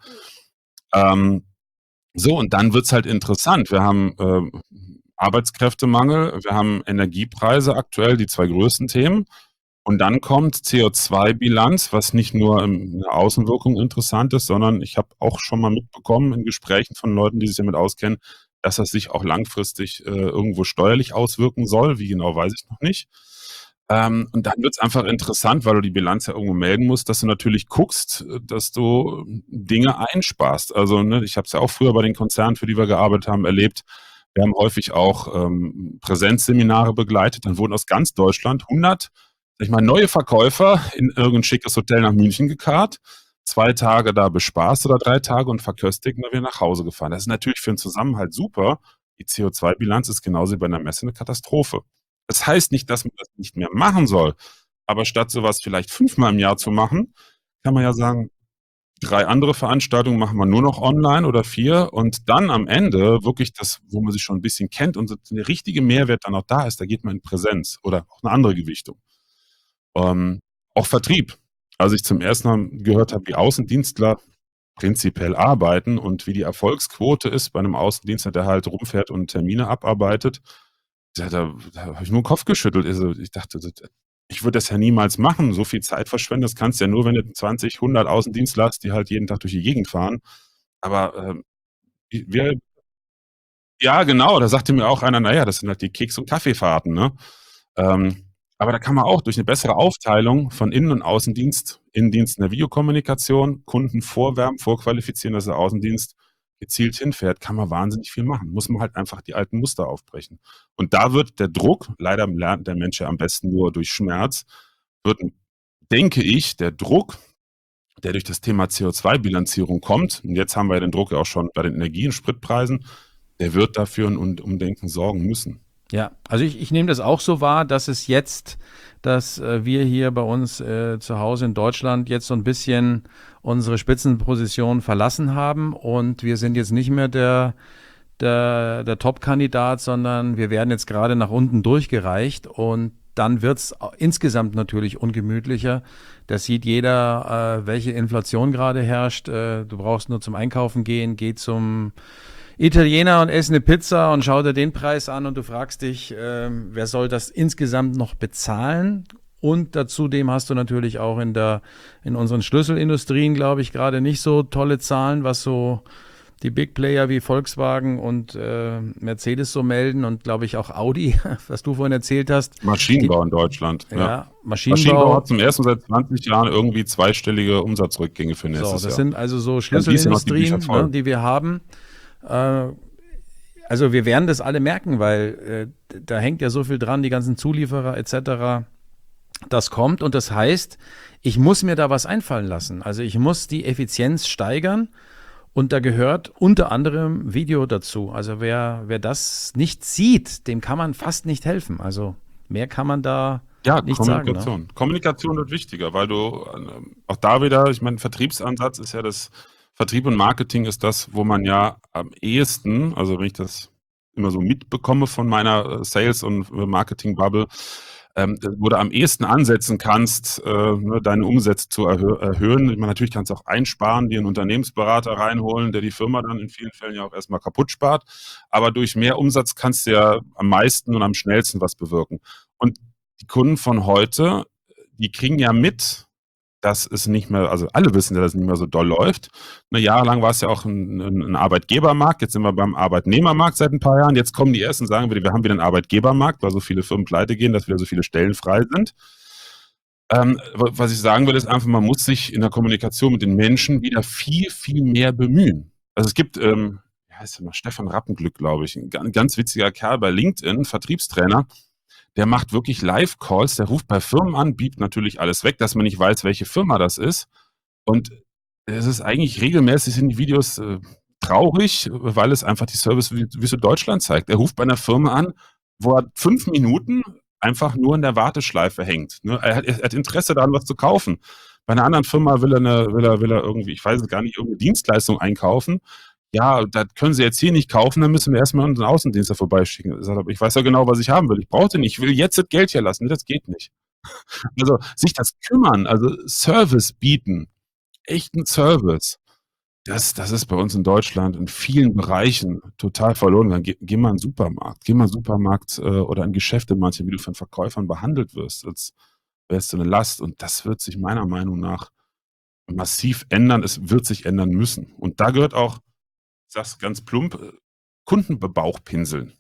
Ähm, so, und dann wird's halt interessant. Wir haben, ähm, Arbeitskräftemangel, wir haben Energiepreise aktuell, die zwei größten Themen. Und dann kommt C O zwei Bilanz, was nicht nur in der Außenwirkung interessant ist, sondern ich habe auch schon mal mitbekommen in Gesprächen von Leuten, die sich damit auskennen, dass das sich auch langfristig, äh, irgendwo steuerlich auswirken soll. Wie genau, weiß ich noch nicht. Ähm, und dann wird's einfach interessant, weil du die Bilanz ja irgendwo melden musst, dass du natürlich guckst, dass du Dinge einsparst. Also, ne, ich habe es ja auch früher bei den Konzernen, für die wir gearbeitet haben, erlebt. Wir haben häufig auch, ähm, Präsenzseminare begleitet. Dann wurden aus ganz Deutschland hundert, sage ich mal, neue Verkäufer in irgend 'n schickes Hotel nach München gekarrt, zwei Tage da bespaßt oder drei Tage und verköstigt und dann wieder nach Hause gefahren. Das ist natürlich für 'n Zusammenhalt super. Die C O zwei Bilanz ist genauso wie bei 'ner Messe 'ne Katastrophe. Das heißt nicht, dass man das nicht mehr machen soll, aber statt so was vielleicht fünfmal im Jahr zu machen, kann man ja sagen, drei andere Veranstaltungen machen wir nur noch online oder vier und dann am Ende wirklich das, wo man sich schon 'n bisschen kennt und so der richtige Mehrwert dann auch da ist, da geht man in Präsenz oder auch 'ne andere Gewichtung. Ähm, auch Vertrieb. Als ich zum ersten Mal gehört habe, wie Außendienstler prinzipiell arbeiten und wie die Erfolgsquote ist bei 'nem Außendienstler, der halt rumfährt und Termine abarbeitet, ja, da da habe ich nur 'n Kopf geschüttelt. Also, ich dachte, d d ich würde das ja niemals machen. So viel Zeit verschwenden, das kannst du ja nur, wenn du zwanzig, hundert Außendienstler hast, die halt jeden Tag durch die Gegend fahren. Aber, ähm, wie wir Ja, genau, da sagte mir auch einer: „Na ja, das sind halt die Keks und Kaffeefahrten“, ne? Ähm, aber da kann man auch durch 'ne bessere Aufteilung von Innen und Außendienst Innendienst in der Videokommunikation, Kunden vorwärmen, vorqualifizieren, dass der Außendienst gezielt hinfährt, kann man wahnsinnig viel machen. Muss man halt einfach die alten Muster aufbrechen. Und da wird der Druck leider lernt der Mensch ja am besten nur durch Schmerz, wird, denke ich, der Druck, der durch das Thema C O zwei Bilanzierung kommt, und jetzt haben wir ja den Druck ja auch schon bei den Energie und Spritpreisen, der wird dafür 'n und Umdenken sorgen müssen. Ja, also ich ich nehme das auch so wahr, dass es jetzt dass, äh, wir hier bei uns, äh, zu Hause in Deutschland jetzt so 'n bisschen unsere Spitzenposition verlassen haben und wir sind jetzt nicht mehr der der der Top-Kandidat, sondern wir werden jetzt grade nach unten durchgereicht und dann wird's a insgesamt natürlich ungemütlicher. Das sieht jeder, äh, welche Inflation grade herrscht. Äh, du brauchst nur zum Einkaufen gehen, geh zum Italiener und ess 'ne Pizza und schau dir den Preis an und du fragst dich, ähm, wer soll das insgesamt noch bezahlen? Und dazudem hast du natürlich auch in der in unseren Schlüsselindustrien, glaube ich, grade nicht so tolle Zahlen, was so die Big Player wie Volkswagen und äh, Mercedes so melden und glaube ich auch Audi, was du vorhin erzählt hast. Die, Maschinenbau in Deutschland. Ja. ja, Maschinenbau hat Maschinenbau. zum ersten seit zwanzig Jahren irgendwie zweistellige Umsatzrückgänge für So, nächstes das Jahr. sind also so Dann liest ja noch die Bücher Schlüsselindustrien, ne, voll. die wir haben. Äh, also wir werden das alle merken, weil äh, da hängt ja so viel dran, die ganzen Zulieferer et cetera. Das kommt und das heißt, ich muss mir da was einfallen lassen. Also ich muss die Effizienz steigern und da gehört unter anderem Video dazu. Also wer, wer das nicht sieht, dem kann man fast nicht helfen. Also mehr kann man da Ja, nicht sagen. Ne? Kommunikation. Kommunikation wird wichtiger, weil du äh, auch da wieder, ich meine, Vertriebsansatz ist ja das, Vertrieb und Marketing ist das, wo man ja am ehesten, also wenn ich das immer so mitbekomme von meiner äh, Sales- und äh, Marketing-Bubble, ähm, wo du am ehesten ansetzen kannst, äh, ne, deine Umsätze zu erhö erhöhen. Ich meine, natürlich kannst du auch einsparen, dir einen Unternehmensberater reinholen, der die Firma dann in vielen Fällen ja auch erstmal kaputt spart. Aber durch mehr Umsatz kannst du ja am meisten und am schnellsten was bewirken. Und die Kunden von heute, die kriegen ja mit, dass es nicht mehr, also alle wissen ja, dass es nicht mehr so doll läuft. Ne, jahrelang war es ja auch ein, ein, ein Arbeitgebermarkt, jetzt sind wir beim Arbeitnehmermarkt seit ein paar Jahren. Jetzt kommen die ersten und sagen wieder, wir haben wieder einen Arbeitgebermarkt, weil so viele Firmen pleite gehen, dass wieder so viele Stellen frei sind. Ähm, was ich sagen will, ist einfach, man muss sich in der Kommunikation mit den Menschen wieder viel, viel mehr bemühen. Also es gibt, ähm, wie heißt der mal, Stefan Rappenglück, glaube ich, ein ganz, ganz witziger Kerl bei LinkedIn, Vertriebstrainer. Der macht wirklich Live-Calls, der ruft bei Firmen an, biebt natürlich alles weg, dass man nicht weiß, welche Firma das ist. Und es ist eigentlich regelmäßig in die Videos äh, traurig, weil es einfach die Service-Wüste Deutschland zeigt. Er ruft bei einer Firma an, wo er fünf Minuten einfach nur in der Warteschleife hängt. Ne? Er, hat, er hat Interesse daran, was zu kaufen. Bei einer anderen Firma will er, eine, will er, will er irgendwie, ich weiß es gar nicht, irgendeine Dienstleistung einkaufen. Ja, das können Sie jetzt hier nicht kaufen, dann müssen wir erstmal unseren Außendienstler vorbeischicken. Ich weiß ja genau, was ich haben will. Ich brauche den nicht. Ich will jetzt das Geld hier lassen. Das geht nicht. Also sich das kümmern, also Service bieten, echten Service, das, das ist bei uns in Deutschland in vielen Bereichen total verloren gegangen. Geh, geh mal in den Supermarkt, geh mal in den Supermarkt äh, oder in Geschäfte manche, wie du von Verkäufern behandelt wirst, als wärst du eine Last. Und das wird sich meiner Meinung nach massiv ändern. Es wird sich ändern müssen. Und da gehört auch, ich sag's ganz plump, Kundenbebauchpinseln.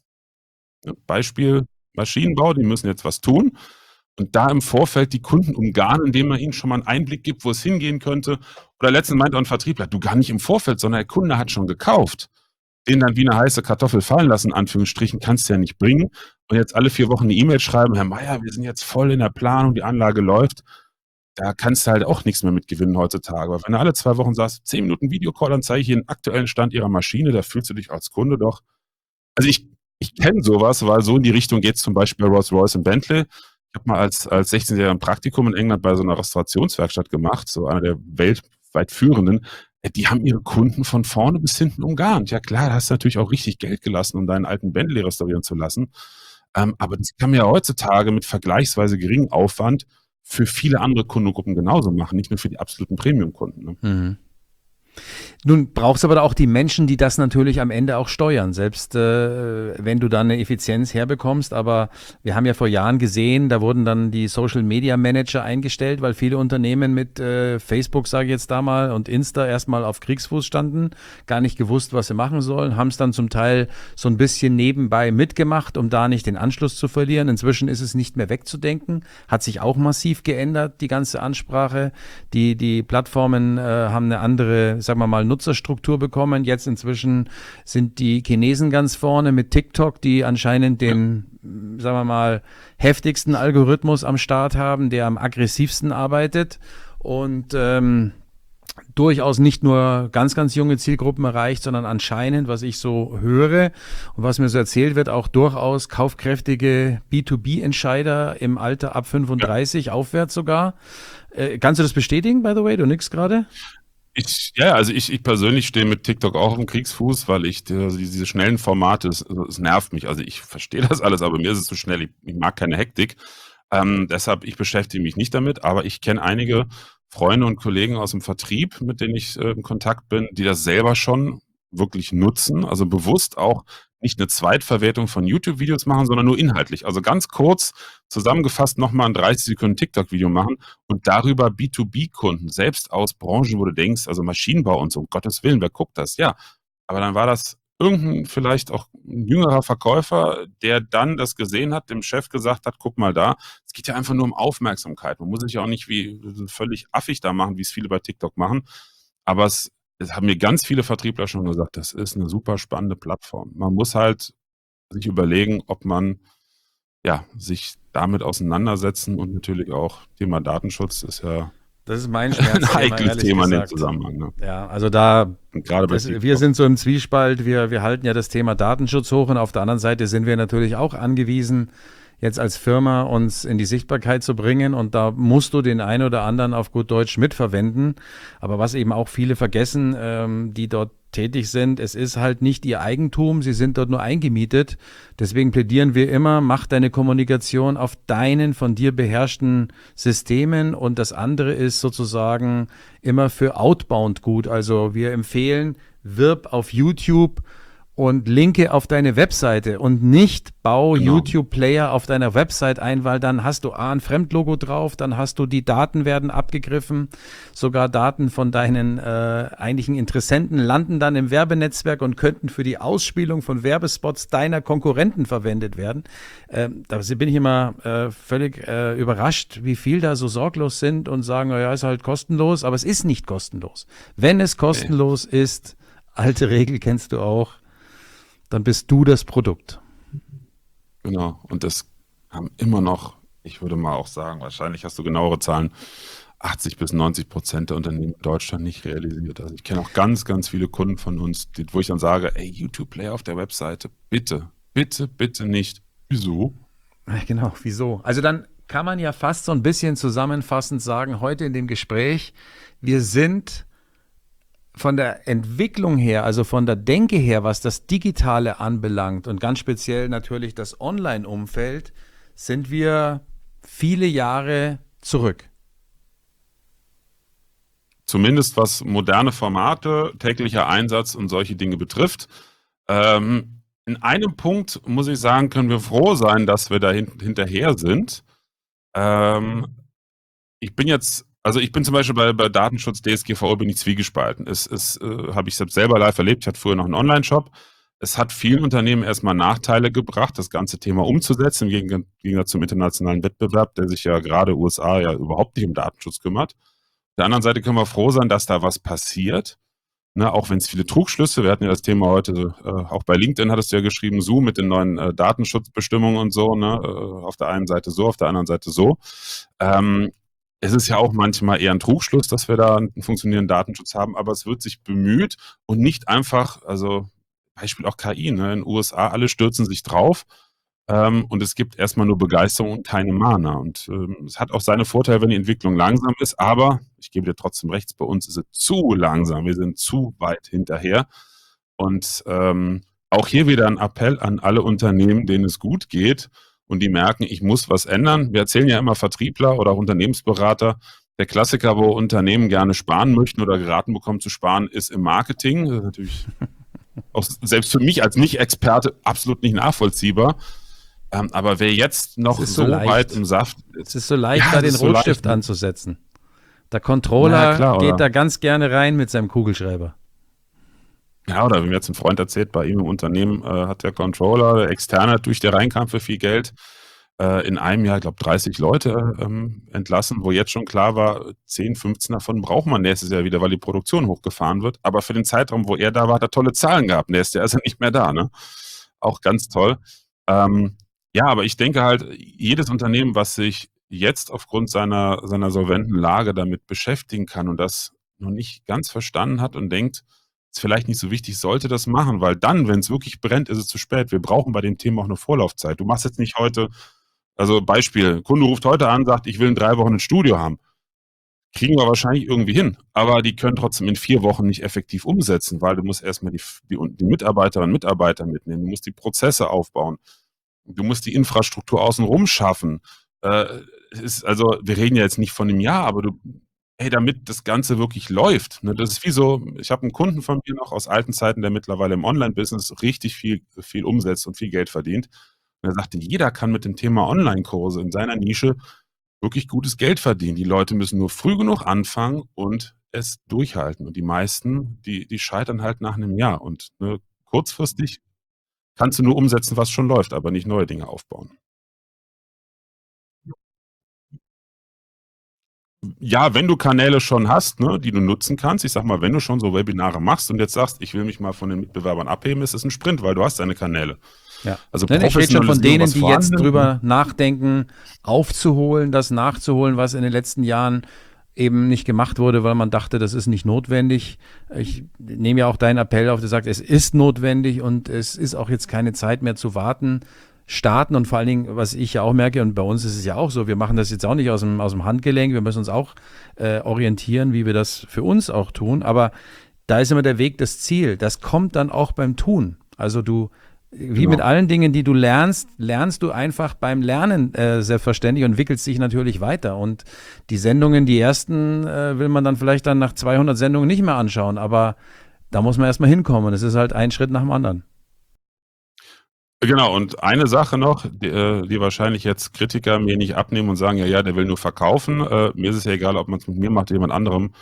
Beispiel Maschinenbau, die müssen jetzt was tun und da im Vorfeld die Kunden umgarnen, indem man ihnen schon mal einen Einblick gibt, wo es hingehen könnte. Oder letztens meinte auch ein Vertriebler, du gar nicht im Vorfeld, sondern der Kunde hat schon gekauft. Den dann wie eine heiße Kartoffel fallen lassen, in Anführungsstrichen, kannst du ja nicht bringen. Und jetzt alle vier Wochen eine E-Mail schreiben, Herr Meier, wir sind jetzt voll in der Planung, die Anlage läuft. Da kannst du halt auch nichts mehr mit gewinnen heutzutage. Aber wenn du alle zwei Wochen sagst, zehn Minuten Videocall, dann zeige ich hier den aktuellen Stand Ihrer Maschine, da fühlst du dich als Kunde doch. Also ich, ich kenne sowas, weil so in die Richtung geht es zum Beispiel bei Rolls-Royce und Bentley. Ich habe mal als, als sechzehnjähriger ein Praktikum in England bei so einer Restaurationswerkstatt gemacht, so einer der weltweit führenden. Die haben ihre Kunden von vorne bis hinten umgarnt. Ja klar, da hast du natürlich auch richtig Geld gelassen, um deinen alten Bentley restaurieren zu lassen. Ähm, aber das kann man ja heutzutage mit vergleichsweise geringem Aufwand für viele andere Kundengruppen genauso machen, nicht nur für die absoluten Premium-Kunden. Ne? Mhm. Nun brauchst du aber auch die Menschen, die das natürlich am Ende auch steuern, selbst äh, wenn du dann eine Effizienz herbekommst. Aber wir haben ja vor Jahren gesehen, da wurden dann die Social-Media-Manager eingestellt, weil viele Unternehmen mit äh, Facebook, sage ich jetzt da mal, und Insta erstmal auf Kriegsfuß standen, gar nicht gewusst, was sie machen sollen, haben es dann zum Teil so ein bisschen nebenbei mitgemacht, um da nicht den Anschluss zu verlieren. Inzwischen ist es nicht mehr wegzudenken, hat sich auch massiv geändert, die ganze Ansprache. Die, die Plattformen äh, haben eine andere, sagen wir mal, Nutzerstruktur bekommen. Jetzt inzwischen sind die Chinesen ganz vorne mit TikTok, die anscheinend den, ja. sagen wir mal, heftigsten Algorithmus am Start haben, der am aggressivsten arbeitet und ähm, durchaus nicht nur ganz, ganz junge Zielgruppen erreicht, sondern anscheinend, was ich so höre und was mir so erzählt wird, auch durchaus kaufkräftige B zwei B-Entscheider im Alter ab fünfunddreißig ja. aufwärts sogar. Äh, kannst du das bestätigen, by the way? Du nix gerade? Ich, ja, also ich, ich persönlich stehe mit TikTok auch im Kriegsfuß, weil ich also diese schnellen Formate, es, es nervt mich. Also ich verstehe das alles, aber mir ist es zu schnell. Ich, ich mag keine Hektik. Ähm, deshalb, ich beschäftige mich nicht damit, aber ich kenne einige Freunde und Kollegen aus dem Vertrieb, mit denen ich äh, in Kontakt bin, die das selber schon wirklich nutzen, also bewusst auch nicht eine Zweitverwertung von YouTube-Videos machen, sondern nur inhaltlich. Also ganz kurz zusammengefasst nochmal ein dreißig Sekunden TikTok-Video machen und darüber B zwei B-Kunden, selbst aus Branchen, wo du denkst, also Maschinenbau und so, um Gottes Willen, wer guckt das? Ja, Aber dann war das irgendein vielleicht auch ein jüngerer Verkäufer, der dann das gesehen hat, dem Chef gesagt hat, guck mal da, es geht ja einfach nur um Aufmerksamkeit. Man muss sich ja auch nicht wie völlig affig da machen, wie es viele bei TikTok machen. Aber es, es haben mir ganz viele Vertriebler schon gesagt, das ist eine super spannende Plattform. Man muss halt sich überlegen, ob man ja, sich damit auseinandersetzen und natürlich auch Thema Datenschutz ist ja Das ist mein ein Schmerzthema, heikles ehrlich Thema in dem gesagt. Zusammenhang. Ne? Ja, also da, Und gerade bei das, wir TikTok. sind so im Zwiespalt, wir, wir halten ja das Thema Datenschutz hoch und auf der anderen Seite sind wir natürlich auch angewiesen, jetzt als Firma uns in die Sichtbarkeit zu bringen und da musst du den einen oder anderen auf gut Deutsch mitverwenden. Aber was eben auch viele vergessen, ähm, die dort tätig sind, es ist halt nicht ihr Eigentum, sie sind dort nur eingemietet. Deswegen plädieren wir immer, mach deine Kommunikation auf deinen von dir beherrschten Systemen und das andere ist sozusagen immer für Outbound gut. Also wir empfehlen, wirb auf YouTube und linke auf deine Webseite und nicht bau Genau. YouTube-Player auf deiner Website ein, weil dann hast du A, ein Fremdlogo drauf, dann hast du die Daten werden abgegriffen, sogar Daten von deinen äh, eigentlichen Interessenten landen dann im Werbenetzwerk und könnten für die Ausspielung von Werbespots deiner Konkurrenten verwendet werden. Ähm, da bin ich immer äh, völlig äh, überrascht, wie viel da so sorglos sind und sagen, ja, ist halt kostenlos, aber es ist nicht kostenlos. Wenn es kostenlos okay. ist, alte Regel kennst du auch, dann bist du das Produkt. Genau. Und das haben immer noch, ich würde mal auch sagen, wahrscheinlich hast du genauere Zahlen, achtzig bis neunzig Prozent der Unternehmen in Deutschland nicht realisiert. Also ich kenne auch ganz, ganz viele Kunden von uns, die, wo ich dann sage, ey, YouTube-Player auf der Webseite, bitte, bitte, bitte nicht. Wieso? Genau, wieso? Also dann kann man ja fast so ein bisschen zusammenfassend sagen, heute in dem Gespräch, wir sind von der Entwicklung her, also von der Denke her, was das Digitale anbelangt und ganz speziell natürlich das Online-Umfeld, sind wir viele Jahre zurück. Zumindest was moderne Formate, täglicher Einsatz und solche Dinge betrifft. Ähm, in einem Punkt, muss ich sagen, können wir froh sein, dass wir da hin- hinterher sind. Ähm, ich bin jetzt Also ich bin zum Beispiel bei, bei Datenschutz D S G V O bin ich zwiegespalten. Es, es äh, habe ich selbst selber live erlebt. Ich hatte früher noch einen Online-Shop. Es hat vielen Unternehmen erstmal Nachteile gebracht, das ganze Thema umzusetzen, im Gegen- Gegensatz zum internationalen Wettbewerb, der sich ja gerade U S A ja überhaupt nicht um Datenschutz kümmert. Auf der anderen Seite können wir froh sein, dass da was passiert. Ne, auch wenn es viele Trugschlüsse, wir hatten ja das Thema heute, äh, auch bei LinkedIn hattest du ja geschrieben, Zoom mit den neuen äh, Datenschutzbestimmungen und so, ne, äh, auf der einen Seite so, auf der anderen Seite so. Ähm, es ist ja auch manchmal eher ein Trugschluss, dass wir da einen funktionierenden Datenschutz haben, aber es wird sich bemüht und nicht einfach, also Beispiel auch K I, ne, in den U S A, alle stürzen sich drauf ähm, und es gibt erstmal nur Begeisterung und keine Mana. Und ähm, es hat auch seine Vorteile, wenn die Entwicklung langsam ist, aber ich gebe dir trotzdem recht, bei uns ist es zu langsam, wir sind zu weit hinterher. Und ähm, auch hier wieder ein Appell an alle Unternehmen, denen es gut geht und die merken, ich muss was ändern. Wir erzählen ja immer Vertriebler oder auch Unternehmensberater. Der Klassiker, wo Unternehmen gerne sparen möchten oder geraten bekommen zu sparen, ist im Marketing. Das ist natürlich auch selbst für mich als Nicht-Experte absolut nicht nachvollziehbar. Ähm, aber wer jetzt noch Es ist so so leicht. weit im Saft ist, Es ist so leicht, Ja, da es den ist so Rotstift leicht. anzusetzen. Der Controller Na klar, geht oder? da ganz gerne rein mit seinem Kugelschreiber. Ja, oder wie mir jetzt ein Freund erzählt, bei ihm im Unternehmen äh, hat der Controller, der Externe, durch der reinkam für viel Geld, äh, in einem Jahr, ich glaube, dreißig Leute ähm, entlassen, wo jetzt schon klar war, zehn, fünfzehn davon braucht man nächstes Jahr wieder, weil die Produktion hochgefahren wird. Aber für den Zeitraum, wo er da war, hat er tolle Zahlen gehabt. Nächstes Jahr ist er nicht mehr da. Ne? Auch ganz toll. Ähm, ja, aber ich denke halt, jedes Unternehmen, was sich jetzt aufgrund seiner, seiner solventen Lage damit beschäftigen kann und das noch nicht ganz verstanden hat und denkt, ist vielleicht nicht so wichtig, sollte das machen, weil dann, wenn es wirklich brennt, ist es zu spät. Wir brauchen bei dem Thema auch eine Vorlaufzeit. Du machst jetzt nicht heute, also Beispiel, Kunde ruft heute an, sagt, ich will in drei Wochen ein Studio haben. Kriegen wir wahrscheinlich irgendwie hin, aber die können trotzdem in vier Wochen nicht effektiv umsetzen, weil du musst erstmal die, die, die Mitarbeiterinnen und Mitarbeiter mitnehmen, du musst die Prozesse aufbauen, du musst die Infrastruktur außenrum schaffen. Äh, es ist, also wir reden ja jetzt nicht von einem Jahr, aber du, hey, damit das Ganze wirklich läuft. Ne, das ist wie so, ich habe einen Kunden von mir noch aus alten Zeiten, der mittlerweile im Online-Business richtig viel, viel umsetzt und viel Geld verdient. Und er sagte, jeder kann mit dem Thema Online-Kurse in seiner Nische wirklich gutes Geld verdienen. Die Leute müssen nur früh genug anfangen und es durchhalten. Und die meisten, die, die scheitern halt nach einem Jahr. Und ne, kurzfristig kannst du nur umsetzen, was schon läuft, aber nicht neue Dinge aufbauen. Ja, wenn du Kanäle schon hast, ne, die du nutzen kannst. Ich sage mal, wenn du schon so Webinare machst und jetzt sagst, ich will mich mal von den Mitbewerbern abheben, ist es ein Sprint, weil du hast deine Kanäle. Ja. Also Nein, ich rede schon von Professionalisierung, denen, was die jetzt vorhanden ist. drüber nachdenken, aufzuholen, das nachzuholen, was in den letzten Jahren eben nicht gemacht wurde, weil man dachte, das ist nicht notwendig. Ich nehme ja auch deinen Appell auf, der sagt, es ist notwendig und es ist auch jetzt keine Zeit mehr zu warten. Starten und vor allen Dingen, was ich ja auch merke, und bei uns ist es ja auch so, wir machen das jetzt auch nicht aus dem, aus dem Handgelenk, wir müssen uns auch äh, orientieren, wie wir das für uns auch tun, aber da ist immer der Weg das Ziel. Das kommt dann auch beim Tun. Also du, wie Genau. mit allen Dingen, die du lernst, lernst du einfach beim Lernen äh, selbstverständlich und entwickelst dich natürlich weiter. Und die Sendungen, die ersten, äh, will man dann vielleicht dann nach zweihundert Sendungen nicht mehr anschauen, aber da muss man erstmal hinkommen. Es ist halt ein Schritt nach dem anderen. Genau, und eine Sache noch, die, äh, die wahrscheinlich jetzt Kritiker mir nicht abnehmen und sagen, ja, ja, der will nur verkaufen. Äh, mir ist es ja egal, ob man es mit mir macht oder jemand anderem.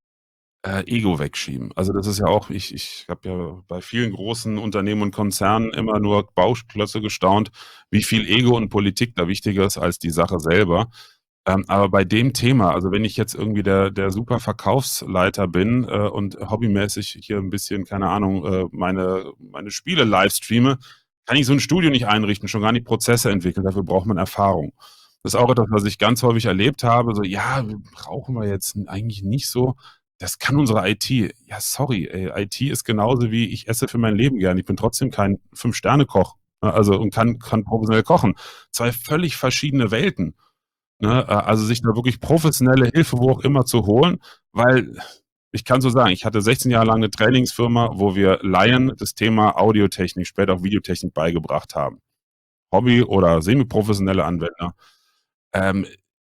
Äh, Ego wegschieben. Also das ist ja auch, ich, ich habe ja bei vielen großen Unternehmen und Konzernen immer nur Bauklötze gestaunt, wie viel Ego und Politik da wichtiger ist als die Sache selber. Ähm, aber bei dem Thema, also wenn ich jetzt irgendwie der, der super Verkaufsleiter bin äh, und hobbymäßig hier ein bisschen, keine Ahnung, äh, meine, meine Spiele live streame, kann ich so ein Studio nicht einrichten, schon gar nicht Prozesse entwickeln, dafür braucht man Erfahrung. Das ist auch etwas, was ich ganz häufig erlebt habe, so, ja, brauchen wir jetzt eigentlich nicht so. Das kann unsere I T. Ja, sorry, ey, I T ist genauso wie ich esse für mein Leben gern. Ich bin trotzdem kein Fünf-Sterne-Koch, ne, also und kann, kann professionell kochen. Zwei völlig verschiedene Welten. Ne? Also sich da wirklich professionelle Hilfe, wo auch immer, zu holen, weil ich kann so sagen, ich hatte sechzehn Jahre lang eine Trainingsfirma, wo wir Laien das Thema Audiotechnik, später auch Videotechnik beigebracht haben. Hobby- oder semi-professionelle Anwender. Ähm,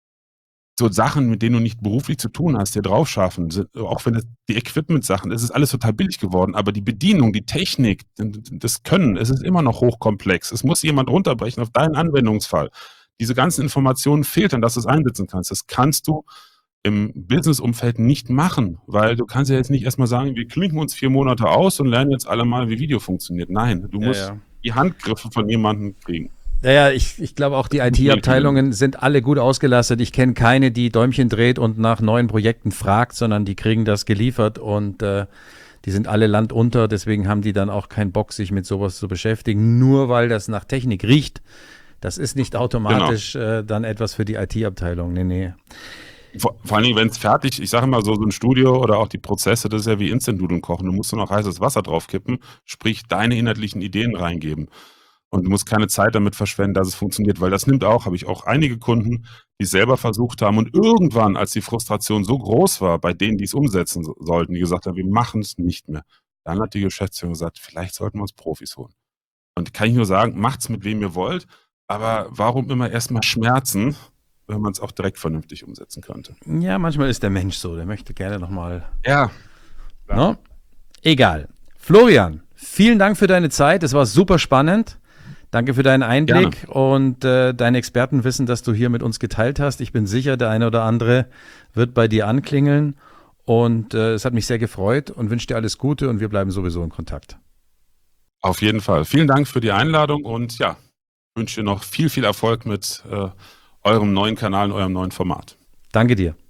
so Sachen, mit denen du nicht beruflich zu tun hast, dir drauf schaffen, sind, auch wenn es die Equipment-Sachen, es ist alles total billig geworden, aber die Bedienung, die Technik, das Können, es ist immer noch hochkomplex. Es muss jemand runterbrechen auf deinen Anwendungsfall. Diese ganzen Informationen filtern, dass du es einsetzen kannst. Das kannst du im Business-Umfeld nicht machen, weil du kannst ja jetzt nicht erstmal sagen, wir klinken uns vier Monate aus und lernen jetzt alle mal, wie Video funktioniert. Nein, du Ja, musst ja. die Handgriffe von jemandem kriegen. Ja, ja, ich, ich glaube auch, die I T-Abteilungen sind alle gut ausgelastet. Ich kenne keine, die Däumchen dreht und nach neuen Projekten fragt, sondern die kriegen das geliefert und äh, die sind alle landunter. Deswegen haben die dann auch keinen Bock, sich mit sowas zu beschäftigen, nur weil das nach Technik riecht. Das ist nicht automatisch genau. äh, dann etwas für die I T-Abteilung. Nee, nee. Vor, vor allen Dingen, wenn es fertig, ich sage immer so, so ein Studio oder auch die Prozesse, das ist ja wie Instant-Nudeln kochen. Du musst nur noch heißes Wasser draufkippen, sprich deine inhaltlichen Ideen reingeben. Und du musst keine Zeit damit verschwenden, dass es funktioniert, weil das nimmt auch, habe ich auch einige Kunden, die es selber versucht haben und irgendwann, als die Frustration so groß war, bei denen, die es umsetzen so, sollten, die gesagt haben, wir machen es nicht mehr. Dann hat die Geschäftsführung gesagt, vielleicht sollten wir uns Profis holen. Und kann ich nur sagen, macht's mit wem ihr wollt, aber warum immer erstmal schmerzen, wenn man es auch direkt vernünftig umsetzen könnte? Ja, manchmal ist der Mensch so, der möchte gerne nochmal. Ja. No? Egal. Florian, vielen Dank für deine Zeit, es war super spannend. Danke für deinen Einblick Gerne. und äh, dein Expertenwissen, das du hier mit uns geteilt hast. Ich bin sicher, der eine oder andere wird bei dir anklingeln und äh, es hat mich sehr gefreut und wünsche dir alles Gute und wir bleiben sowieso in Kontakt. Auf jeden Fall. Vielen Dank für die Einladung und ja, wünsche dir noch viel, viel Erfolg mit äh, eurem neuen Kanal und eurem neuen Format. Danke dir.